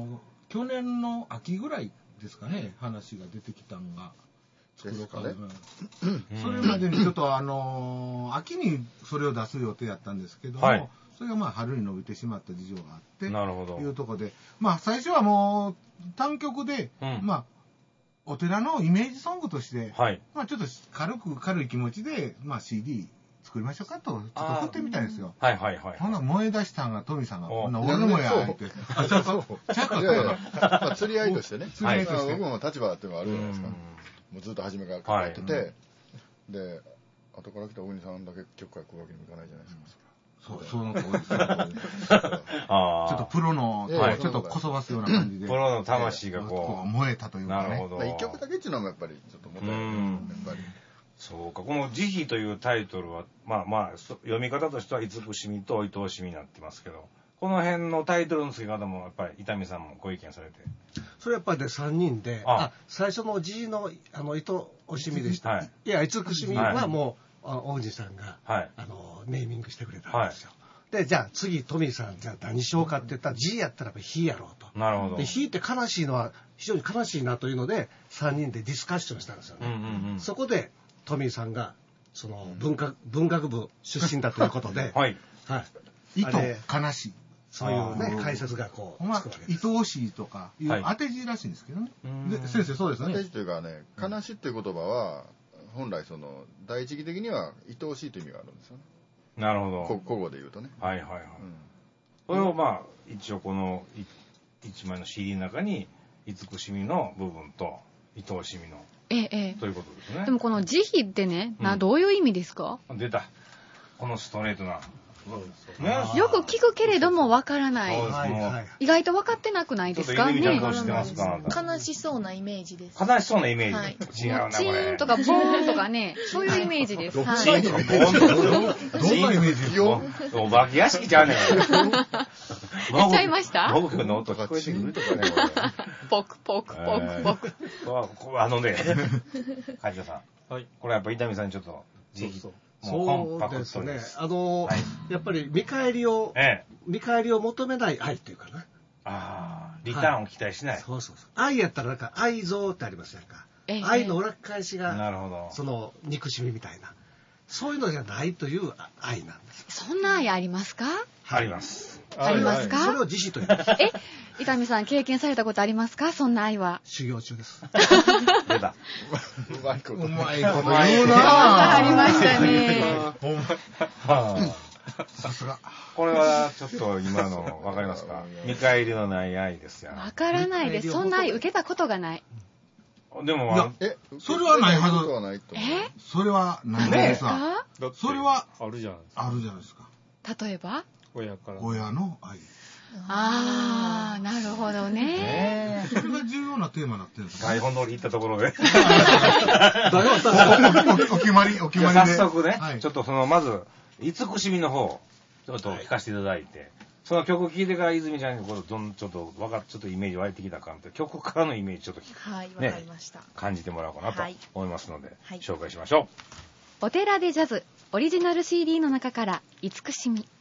去年の秋ぐらいですかね、話が出てきたのが。作ろうかね。それまでにちょっとあのー、秋にそれを出す予定やったんですけども、はい、それがまあ春に伸びてしまった事情があって、なるほど。いうところで、まあ最初はもう単曲で、うん、まあ、お寺のイメージソングとして、はい、まあちょっと軽く軽い気持ちで、まあ シーディー 作りましょうかと、ちょっと振ってみたんですよ。はいはいはい。ほんな燃え出したんが、トミさんが、ほんな俺のもや、って。あ、ちょっと、ちゃうかった。 まあ釣り合いとしてね。釣り合いとして。僕も立場っていうのがあるじゃないですか。もうずっと初めから書いてて、はい、で、後から来た大国さんだけ曲書くわけにもいかないじゃないですか。 そう、その通りです。ちょっとプロの、ちょっとこそばすような感じで。 プロの魂がこう。 燃えたというかね。 なるほど。 一曲だけっていうのもやっぱり、ちょっともったいない。やっぱり。 そうか。この慈悲というタイトルは、まあまあ、読み方としては、慈しみと愛おしみになってますけど、この辺のタイトルの付け方も、やっぱり伊丹さんもご意見されて。 それやっぱりね、さんにんで、あ最初の慈悲の、あの、愛おしみでした。はい、いや、慈しみはもう、はい、大地さんが、はい、あの、ネーミングしてくれたんですよ。はい、で、じゃあ次、トミーさん、じゃあ何しようかって言ったら、慈やったら、悲やろうと。 なるほど。 で、悲って悲しいのは、非常に悲しいなというので、さんにんでディスカッションしたんですよね。うんうんうん、そこで、トミーさんが、その文化、文学部出身だということで、 はい。はい。意図、悲しい。 そういうね、解説がこう、 まあ、愛おしいとか、いう当て字らしいんですけどね。で、先生、そうですね。 当て字というかね、悲しいっていう言葉は、本来その、第一義的には愛おしいという意味があるんですよね。 なるほど。 古語で言うとね。 はいはいはい。それをまあ、一応この一枚の シーディー の中に、慈しみの部分と、愛おしみの、 ええ、 ということですね。 でもこの慈悲ってね、な、どういう意味ですか？ 出た。このストレートな。 よく聞くけれどもわからない。意外と分かってなくないですかね。 悲しそうなイメージです。 悲しそうなイメージ。違うな、これ。 チーンとかボーンとかね、そういうイメージです。チーンとかボーンとか。どんなイメージよ。お化け屋敷ちゃうねん。 言っちゃいました？ 僕の音聞こえてくるとかね、これ。 ポクポクポクポク。 あのね、梶田さん。はい。これやっぱ伊丹さんにちょっと、 そうそう。そうですね。あの、はい、やっぱり見返りを、ええ、見返りを求めない愛っていうかな。 ああ、リターンを期待しない。はい、 そうそうそう。愛やったらなんか愛憎ってありますやんか。ええ、愛の裏返しが、なるほど。その憎しみみたいな。そういうのじゃないという愛なんです。 そんな愛ありますか？ あります。 ありますか？ それを慈悲と言います。 え、伊丹さん経験されたことありますか？そんな愛は。 修行中です。 出た。 うまいこと。 うまいこと言うな。 ありましたね。 さすが。 これはちょっと今の分かりますか？見返りのない愛ですよ。 分からないです。そんな愛受けたことがない。 でも、 え、それはないはず。 え？ それはないですか？それはあるじゃないですか。あるじゃないですか。 例えば？ 親から。 親の愛。 ああ、なるほどね。 それが重要なテーマになってるんですか？ 台本通り行ったところで。 お決まり、お決まりで。 早速ね、ちょっとその、まず、慈しみの方、ちょっと聞かせていただいて、その曲聴いてから泉ちゃんにこれどんちょっとわかちょっとイメージ湧いてきたかんって曲からのイメージちょっとはい、わかりました。 感じてもらおうかなと思いますので、紹介しましょう。お寺でジャズオリジナル シーディー の中から慈しみ。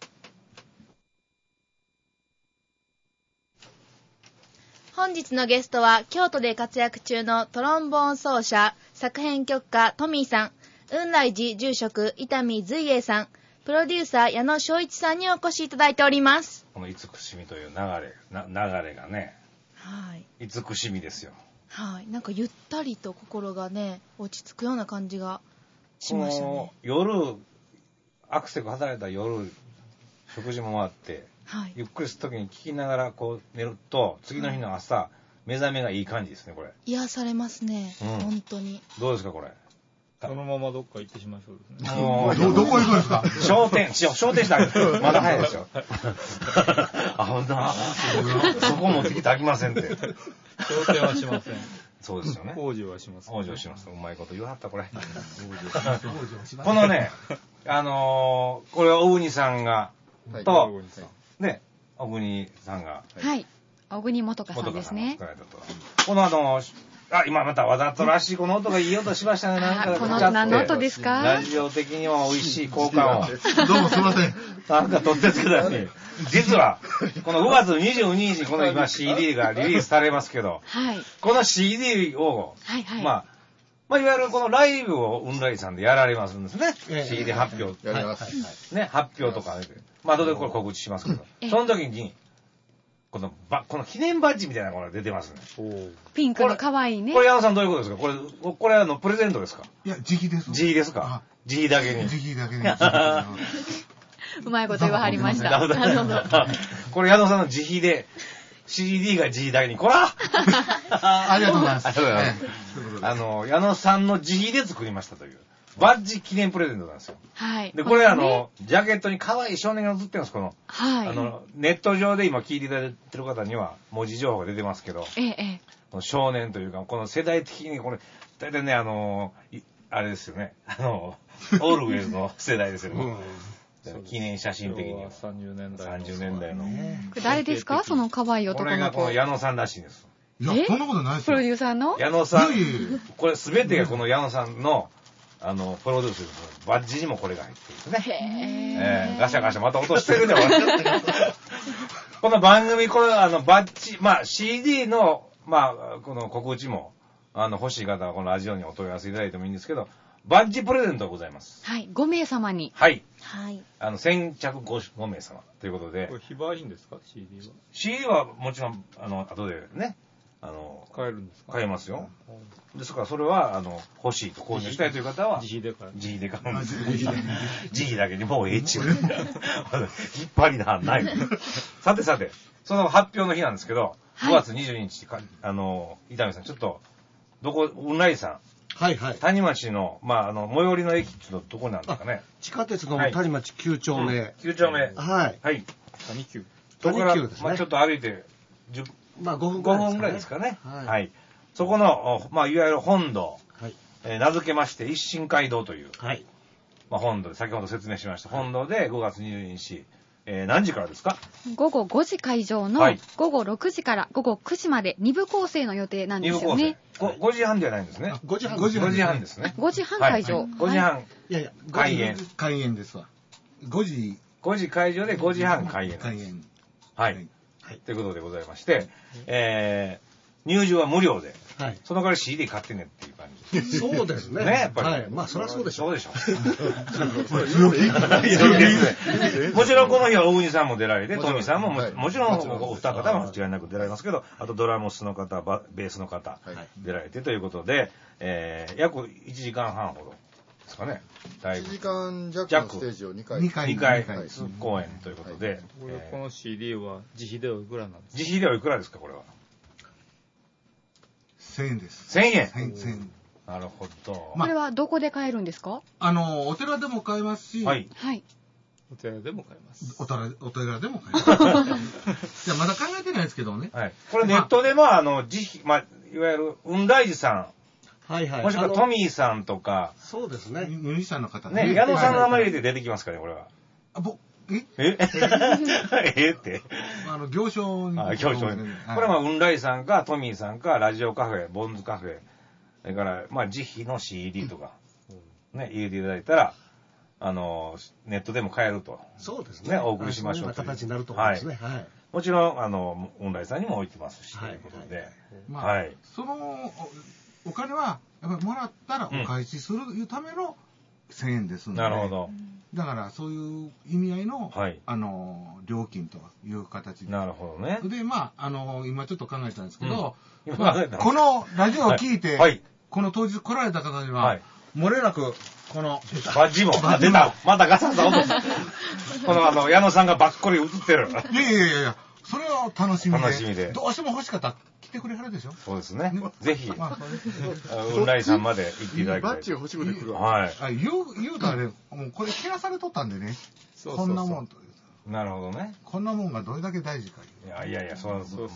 本日のゲストは京都で活躍中のトロンボーン奏者、作編曲家トミーさん、雲来寺住職伊丹随栄さん、プロデューサー矢野翔一さんにお越しいただいております。 この慈しみという流れ、な流れがね、はい、慈しみですよ。 はい、なんかゆったりと心がね落ち着くような感じがしましたね。 夜アクセル働いた夜食事も終わって、はい、ゆっくりするときに聞きながらこう寝ると次の日の朝、はい、目覚めがいい感じですね。これ癒されますね、うん、本当に。 どうですかこれ。 このままどっか行ってしましょうですね。ど, どこ行くんですか？ 商店、商店したらまだ早いですよ。あ、ほんとな。そこ持ってきてあきませんって。 商店はしません。 そうですよね。 工事はします、 ね。工事はします。うまいこと言わはったこれ。このね、あのー、これは小国さんが、はい、と、ね、小国さんが。 はい。小国元香さんですね。 このあの、 あ、今またわざとらしいこの音がいい音しましたね。なんかこの何の音ですか？ ラジオ的には美味しい効果音。 どうもすいません。 なんか取ってつけたね。実は、このごがつにじゅうににちにこの今 シーディー がリリースされますけど、 はい、 この シーディー を、はいはい、まあ、まあ、いわゆるこのライブを雲来さんでやられますんですね。えー、シーディー 発表。 やります。 ね、発表とか、ね、まあ、後でこれ告知しますけど、その時に、このば、この記念バッジみたいなものが出てますね。 ピンクの可愛いね。 これ、矢野さんどういうことですか？これ、これあの、プレゼントですか？ いや、自費です。 自費ですか？自費だけに。 自費だけに。 うまいこと言わはりました。なるほど。 これ、矢野さんの自費で、シーディー が自費だけに、こらありがとうございます。 ありがとうございます。あの、矢野さんの自費で作りましたという。バッジ記念プレゼントなんですよ。 はい。 で、これあの、ジャケットに可愛い少年が写ってるんです、この。はい。あの、ネット上で今聞いていただいてる方には、文字情報が出てますけど、ええ。この少年というか、この世代的にこれ、大体ね、あの、あれですよね、あの、オールウェイズの世代ですよね。うん、記念写真的には。 さんじゅうねんだいの。 さんじゅうねんだいの。 これ誰ですか？その可愛い男の子。 これがこの矢野さんらしいんです。 いや、そんなことないですよ。 プロデューサーの矢野さん。これすべてがこの矢野さんの、あの、プロデュースです。バッジにもこれが入ってるんですね。へー。えー、ガシャガシャまた音してるね、この番組、これ、あの、バッジ、まあ、シーディー の、まあ、この告知も、あの、欲しい方はこのラジオにお問い合わせいただいてもいいんですけど、バッジプレゼントがございます。 はい。ごめいさまに。 はい。はい。あの、先着 5, ご名様ということで。 これ、非売品ですか？ シーディー は。 シーディー はもちろん、あの、後でね、あの、 買えるんですか？ 買えますよ。ですから、それは、あの、欲しいと購入したいという方は、 自費で買える。 自費で買うんです。自費だけにもうええちゅう。引っ張りな、ない。さてさて、その発表の日なんですけど、はい、ごがつにじゅうににち、あの、伊丹さん、ちょっと、どこ、雲来さん。 はいはい。 谷町の、まあ、あの、最寄りの駅っていうのはどこなんですかね。 地下鉄の谷町きゅう丁目。 うん、きゅう丁目。 はい。 はい。 谷急。 谷急ですね。まあ、ちょっと歩いて、じゅう、 まあ、ごふんぐらいですかね。はい。はい。そこの、まあ、いわゆる本堂。はい。えー、名付けまして、一心街道という。はい。まあ、本堂で、先ほど説明しました。本堂でごがつにじゅうににち、えー、何時からですか？ ごごごじ会場の、ごごろくじからごごくじまでに部構成の予定なんですよね。 ごじはんじゃないんですね。 ごじはん。 ごじはんですね。 ごじはん会場。 ごじはん。 いやいや、 開演。 開演ですわ。ごじ。 ごじ会場でごじはん開演。 開演。 はい。ということでございまして、えー、入場は無料で、はい、その代わり シーディー 買ってねっていう感じ。そうですね。 ね、やっぱり。 はい。まあ、そりゃそうでしょ。 そうでしょ。もちろんこの日は大国さんも出られて、トミさんもも、もちろんお二方も間違いなく出られますけど、あとドラムスの方、ベースの方、出られてということで、えー、約いちじかんはんほどですかね。 いちじかんじゃくのステージをにかい。 にかい。にかい公演ということで。 この シーディー は自費ではいくらなんですか？ 自費ではいくらですか、これは。 せんえんです。 せんえん。 せんえん。 なるほど。 これはどこで買えるんですか？ あの、お寺でも買えますし、 はい。 はい。 お寺でも買えます。 お寺、お寺でも買えます。いや、まだ考えてないですけどね。 はい。これネットでも、あの、自費、まあ、いわゆる、雲来寺さん。はいはい。もしくはトミーさんとか。 そうですね。 ミュージシャンの方ね。ね、矢野さんの名前入れて出てきますかね、これは。 あ、ぼ、えええって。 あの、行商に。 あ、行商に。これは、雲来さんか、トミーさんか、ラジオカフェ、ボンズカフェ。それから、まあ、自費の シーディー とか、ね、入れていただいたら、あの、ネットでも買えると。 そうですね。 ね、お送りしましょう。 そういう形になると思いますね。はい。 もちろん、あの、雲来さんにも置いてますし、ということで。 はい。その、お金は、やっぱりもらったらお返しするいうためのせんえんですので。 なるほど。 だから、そういう意味合いの、はい、あの、料金という形で。 なるほどね。 で、まあ、あの、今ちょっと考えたんですけど、うんまあ、このラジオを聞いて、はい、この当日来られた方には、はい、漏れなく、この、 バッジも、あ、出た。またガサガサ音。この、あの、矢野さんがばっこり映ってる。 いやいやいやいや、それを楽しみで。 楽しみで。 どうしても欲しかったら来てくれはるでしょ？ そうですね。ぜひ、雲来さんまで行っていただきたい。 バッジが欲しくて来るわ。 はい。 あ、言う、言うたらね、もうこれ切らされとったんでね。こんなもんと。 なるほどね。 こんなもんがどれだけ大事か。 いやいやいや、そうそうそう。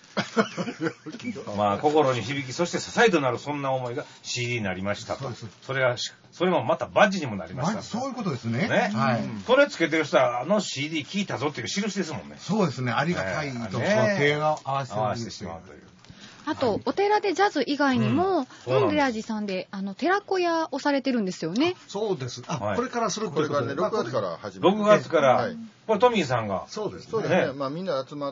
まあ、心に響き、そして支えとなるそんな思いが シーディー になりましたと。それが、それもまたバッジにもなりました。 そういうことですね。 ね。はい。それつけてる人は、あの シーディー 聞いたぞっていう印ですもんね。 そうですね。ありがたいと、手が合わせてしまうという。 あと、お寺でジャズ以外にも、本寺寺さんで、あの、寺子屋をされてるんですよね。 そうです。あ、これからするこれからね、ろくがつから始める。ろくがつから、これトミーさんが。 そうです。そうですね。まあみんな集まって、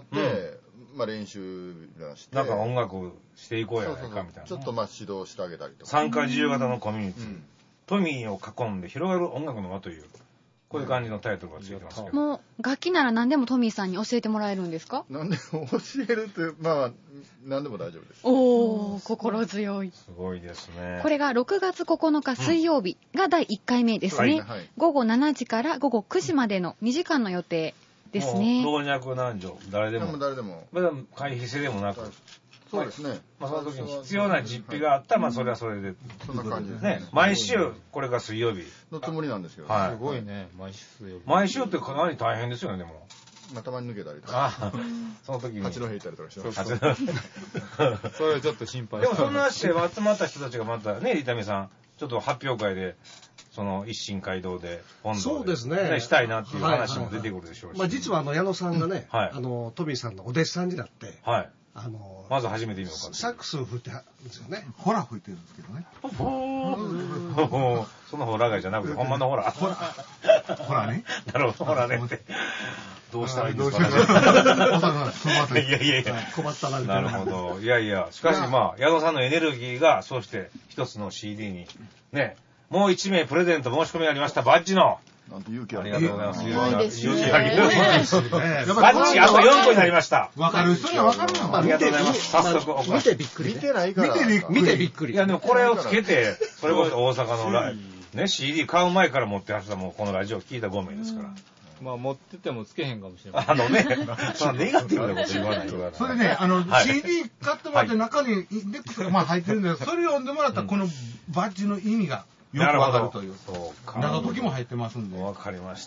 まあ練習して。 なんか音楽していこうやないかみたいな。 ちょっとまあ指導してあげたりとか。 参加自由型のコミュニティ。トミーを囲んで広がる音楽の輪という。こういう感じのタイトルがついてますけど。 もう、楽器なら何でもトミーさんに教えてもらえるんですか？ 何でも教えるって、まあ、何でも大丈夫です。 おー、心強い。 すごいですね。 これがろくがつここのか水曜日がだいいっかいめですね。はいはい、午後しちじから午後くじまでのにじかんの予定ですね。 老若男女、誰でも。 誰でも。 まだ会費制でもなく。 そうですね。 まあ、その時に必要な実費があったら、まあ、それはそれで。 そんな感じですね。毎週、これが水曜日。 のつもりなんですけど。 はい。すごいね、毎週水曜日。 毎週ってかなり大変ですよね、でも。 まあ、たまに抜けたりとか。 ああ、その時に。 八戸行ったりとかしてます。それはちょっと心配でも、そんなして集まった人たちがまた、ね、伊丹さん、ちょっと発表会で、その一心街道で、本堂で、 そうですね。 したいなっていう話も出てくるでしょうし。 まあ、実は、あの、矢野さんがね、あの、トミーさんのお弟子さんになって、 はい。 あのまず初めて見ようか。 サックスを吹いてるんですよね。 ホラ吹いてるんですけどね。 そのホラガイじゃなくて、ほんまのホラ。 ホラ。ホラね。 なるほど、ホラねって。どうしたらいいですかね。いやいやいや。 困ったな、 なるほど。いやいや、しかしまあ、矢野さんのエネルギーが、そうして一つの シーディー に、ね、もう一名プレゼント申し込みありました、バッジの。 なんて勇気ありがとうございます。 勇気ありがとうございます。バッジあとよんこになりました。 わかる人にはわかるの。 ありがとうございます。早速。 見てびっくり。 見てないから。 見てびっくり。 いや、でもこれをつけて、それこそ大阪のライブ、ね、シーディー 買う前から持ってはったもうこのラジオ聞いたご名ですから。 まあ持っててもつけへんかもしれない。 あのね、そのネガティブなこと言わない。 それね、あの、シーディー 買ってもらって中にインデックスがまあ入ってるんだけど、それを読んでもらったらこのバッジの意味がよくわかるという。 そうか。 謎解きも入ってますんで。 わかりました。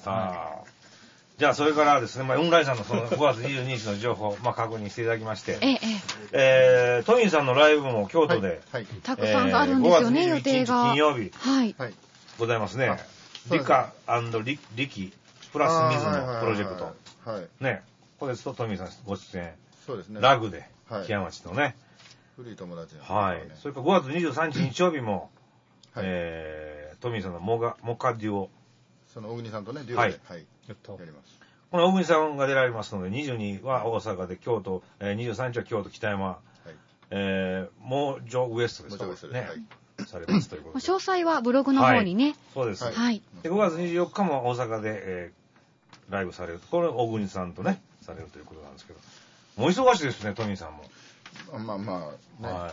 じゃあ、それからですね、まあ、オンラインさんのそのごがつにじゅうににちの情報、まあ、確認していただきまして、 ええ、 えー、トミーさんのライブも京都で、 はい、たくさんあるんですよね、予定が。 金曜日、 はい。 ございますね。理科リキプラス水のプロジェクト。はい。ね、これですとトミーさんご出演。 そうですね。 ラグで、木屋町のね。 古い友達の。 はい。それからごがつにじゅうさんにち日曜日も、えー、トミーさんのモガ、モカデュオ。 その小国さんとね、デュオで、はい。やります。 この小国さんが出られますので、にじゅうには大阪で、京都、えー、にじゅうさんにちは京都北山、はい、えー、モージョウエストですかね。はい。されますということで。 詳細はブログの方にね。はい、 そうです。 はい。 で、ごがつにじゅうよっかも大阪で、えー、ライブされる。これ、小国さんとね、されるということなんですけど。もう忙しいですね、トミーさんも。 まあまあ、ね。 はい。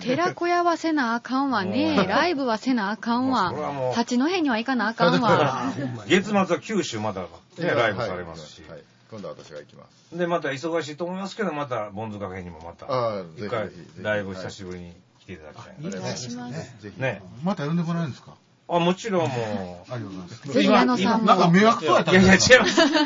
寺子屋はせなあかんわね。ライブはせなあかんわ。八戸には行かなあかんわ。 月末は九州まだ、ね、ライブされますし。 はい。今度は私が行きます。 で、また忙しいと思いますけど、また、ボンズカフェにもまた、一回、ライブ久しぶりに来ていただきたい。 お願いします。 ぜひ。ね。 また呼んでもらえるんですか？ あ、もちろんもう。ありがとうございます。 ぜひ矢野さんも。 なんか迷惑そうやった。 いやいや、違います。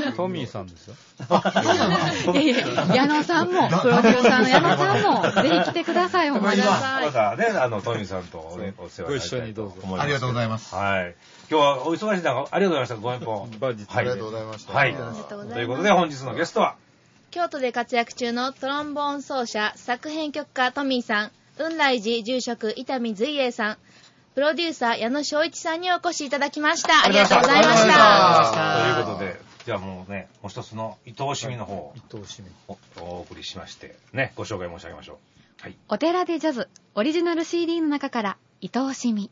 トミーさんですよ。 いやいや、矢野さんも、プロデューサーの矢野さんも、ぜひ来てください、お待ちください。 またね、あの、トミーさんとお世話になりたいと思います。 ご一緒にどうぞ。 ありがとうございます。 はい。今日はお忙しい中、ありがとうございました。ご遠方。 ありがとうございました。 はい。ということで、本日のゲストは、 京都で活躍中のトロンボーン奏者、作編曲家トミーさん、雲来寺住職伊丹随栄さん、プロデューサー矢野翔一さんにお越しいただきました。ありがとうございました。 ということで、じゃあもうね、もう一つの伊藤しみの方をお送りしまして、ね、ご紹介申し上げましょう。はい。 お寺でジャズ、オリジナル シーディー の中から、伊藤しみ。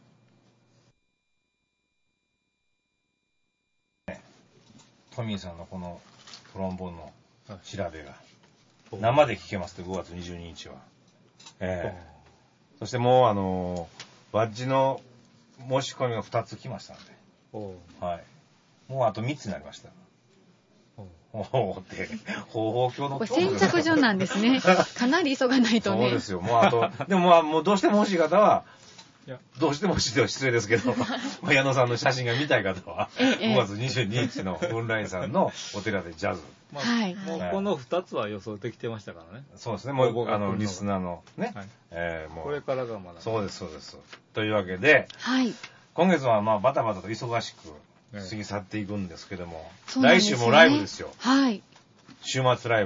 トミーさんのこのトロンボーンの調べが、生で聴けますってごがつにじゅうににちは。えー、そしてもうあのー、バッジの申し込みがふたつ来ましたので、はい。もうあとみっつになりました。ほうって、方法教のこれ先着順なんですね。かなり急がないとね。 そうですよ。もうあと、でもまあ、もうどうしても欲しい方は、どうしても欲しいでは失礼ですけど、矢野さんの写真が見たい方は、ごがつにじゅうににちのオンラインさんのお寺でジャズ。 まあ、はい。もうこのふたつは予想できてましたからね。 そうですね。もう、あの、リスナーのね。はい、えー、もう。 これからがまだ。 そうです、そうです。というわけで、 はい。 今月はまあ、バタバタと忙しく過ぎ去っていくんですけども、ね、来週もライブですよ。 はい。 週末ライブ。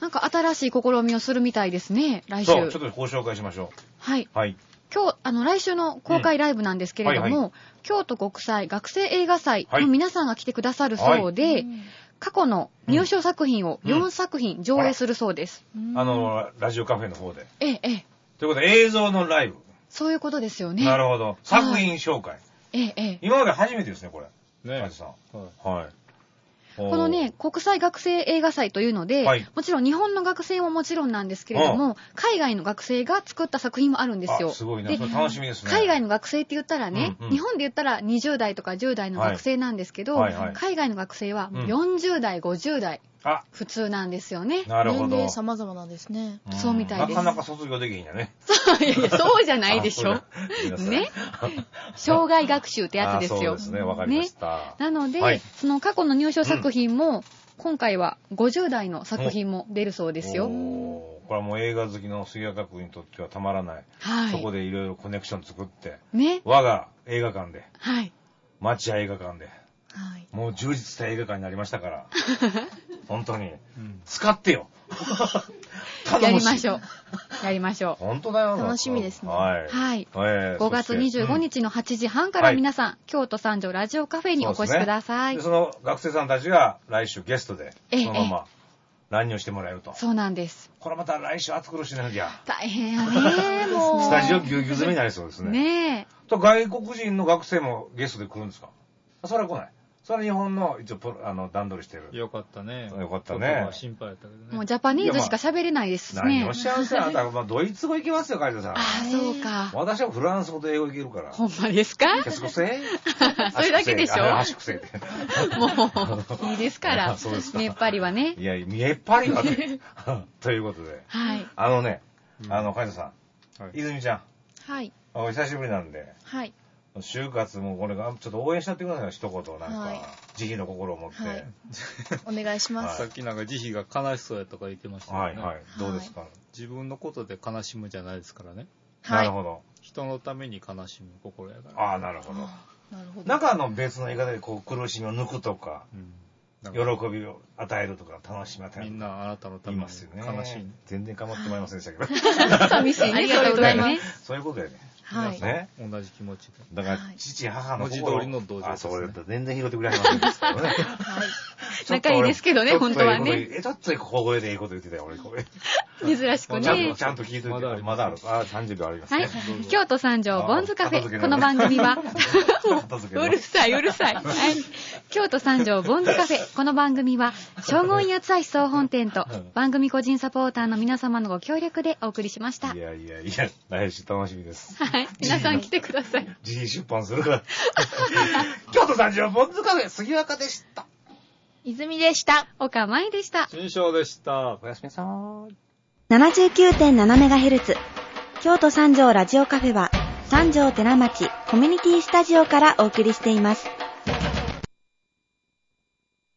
なんか新しい試みをするみたいですね、来週。 そう、ちょっとご紹介しましょう。 はい。 はい。 今日、あの、来週の公開ライブなんですけれども、うんはいはい、京都国際学生映画祭の皆さんが来てくださるそうで、はい、過去の入賞作品をよんさく品上映するそうです。 うん、あの、ラジオカフェの方で。 ええ、ええ。 ということで、映像のライブ。 そういうことですよね。 なるほど。作品紹介。 ええ、ええ。 今まで初めてですね、これ。 ね。 さん。はい。はい。 このね、国際学生映画祭というので、はい、もちろん日本の学生ももちろんなんですけれども、海外の学生が作った作品もあるんですよ。 すごいね。それ楽しみですね。 海外の学生って言ったらね、うんうん、日本で言ったらにじゅう代とかじゅう代の学生なんですけど、はいはいはい、海外の学生はよんじゅう代、ごじゅう代。あ、普通なんですよね。 なるほど。 年齢様々なんですね。 うん、そうみたいです。 なかなか卒業できへんやね。 そう、いやいや、そうじゃないでしょ。ね。障害学習ってやつですよ。 そうですね、わかりました。ね、 なので、はい、その過去の入賞作品も、うん、今回はごじゅう代の作品も出るそうですよ。 これはもう映画好きの杉谷学にとってはたまらない。はい。そこでいろいろコネクション作って、ね。我が映画館で、はい。町屋映画館で、はい。もう充実した映画館になりましたから、本当に、うん、使ってよ。 やりましょう。やりましょう。本当だよ。 楽しみですね。 はい。はい。えー、ごがつにじゅうごにちのはちじはんから皆さん、はい、京都三条ラジオカフェにお越しください。 そ, その学生さんたちが来週ゲストで、そのまま乱入してもらえると。 そうなんです。 これまた来週暑苦しいなきゃ。 大変やね、もう。 スタジオぎゅうぎゅう詰めになりそうですね。 ねえ。 と外国人の学生もゲストで来るんですか？それは来ない。それ日本の一応あの段取りしてる。 よかったね。 よかったね。 心配やったけどね。 もうジャパニーズしか喋れないですね。 何をおっしゃるんですか。まあドイツ語いけますよ、カイトさん。 ああ、そうか。 私はフランス語と英語いけるから。 ほんまですか？ ケスコセそれだけでしょ。 アシクセって。 もういいですから。 そうですか。 見えっぱりはね。 いや見えっぱりはね。ということで。はい。あのね、あのカイトさん、泉ちゃん。はい。お久しぶりなんで。はい。就活もこれがちょっと応援しちゃってください、一言なんか、はい、慈悲の心を持って、はい、 お願いします、 はい、さっきなんか慈悲が悲しそうやとか言ってましたね。 はいはい。どうですか？ 自分のことで悲しむじゃないですからね。 はい、なるほど。 人のために悲しむ心やから。ああ、なるほど。なるほど。なんかあの別の言い方でこう苦しみを抜くとか、うん、喜びを与えるとか楽しみを与える。 みんなあなたのために悲しい、ね。 全然構ってもらいませんでしたけど。 寂しいね。ありがとうございます。 そういうことやね。 はい。 ね。 同じ気持ちで。 だから、父、母の文字通りの同情。 あ、そうだったら全然拾ってくれはりませんでしたけどね。はい。 仲いいですけどね、本当はね。 え、ちょっと小声でいいこと言ってたよ、俺、これ。 珍しくね。 ちゃんと聞いておいて。まだある。あ、さんじゅうびょうありますね。 はい。京都三条ボンズカフェ。この番組は、うるさい、うるさい。はい。京都三条ボンズカフェ。この番組は、将軍八つ橋総本店と、番組個人サポーターの皆様のご協力でお送りしました。 いやいやいや、来週楽しみです。 はい。皆さん来てください。 自費出版するから。京都三条ボンズカフェ、杉若でした。 泉でした。 岡舞でした。 新章でした。 おやすみさーい。 ななじゅうきゅうてんななメガヘルツ。京都三条ラジオカフェは、三条寺町コミュニティスタジオからお送りしています。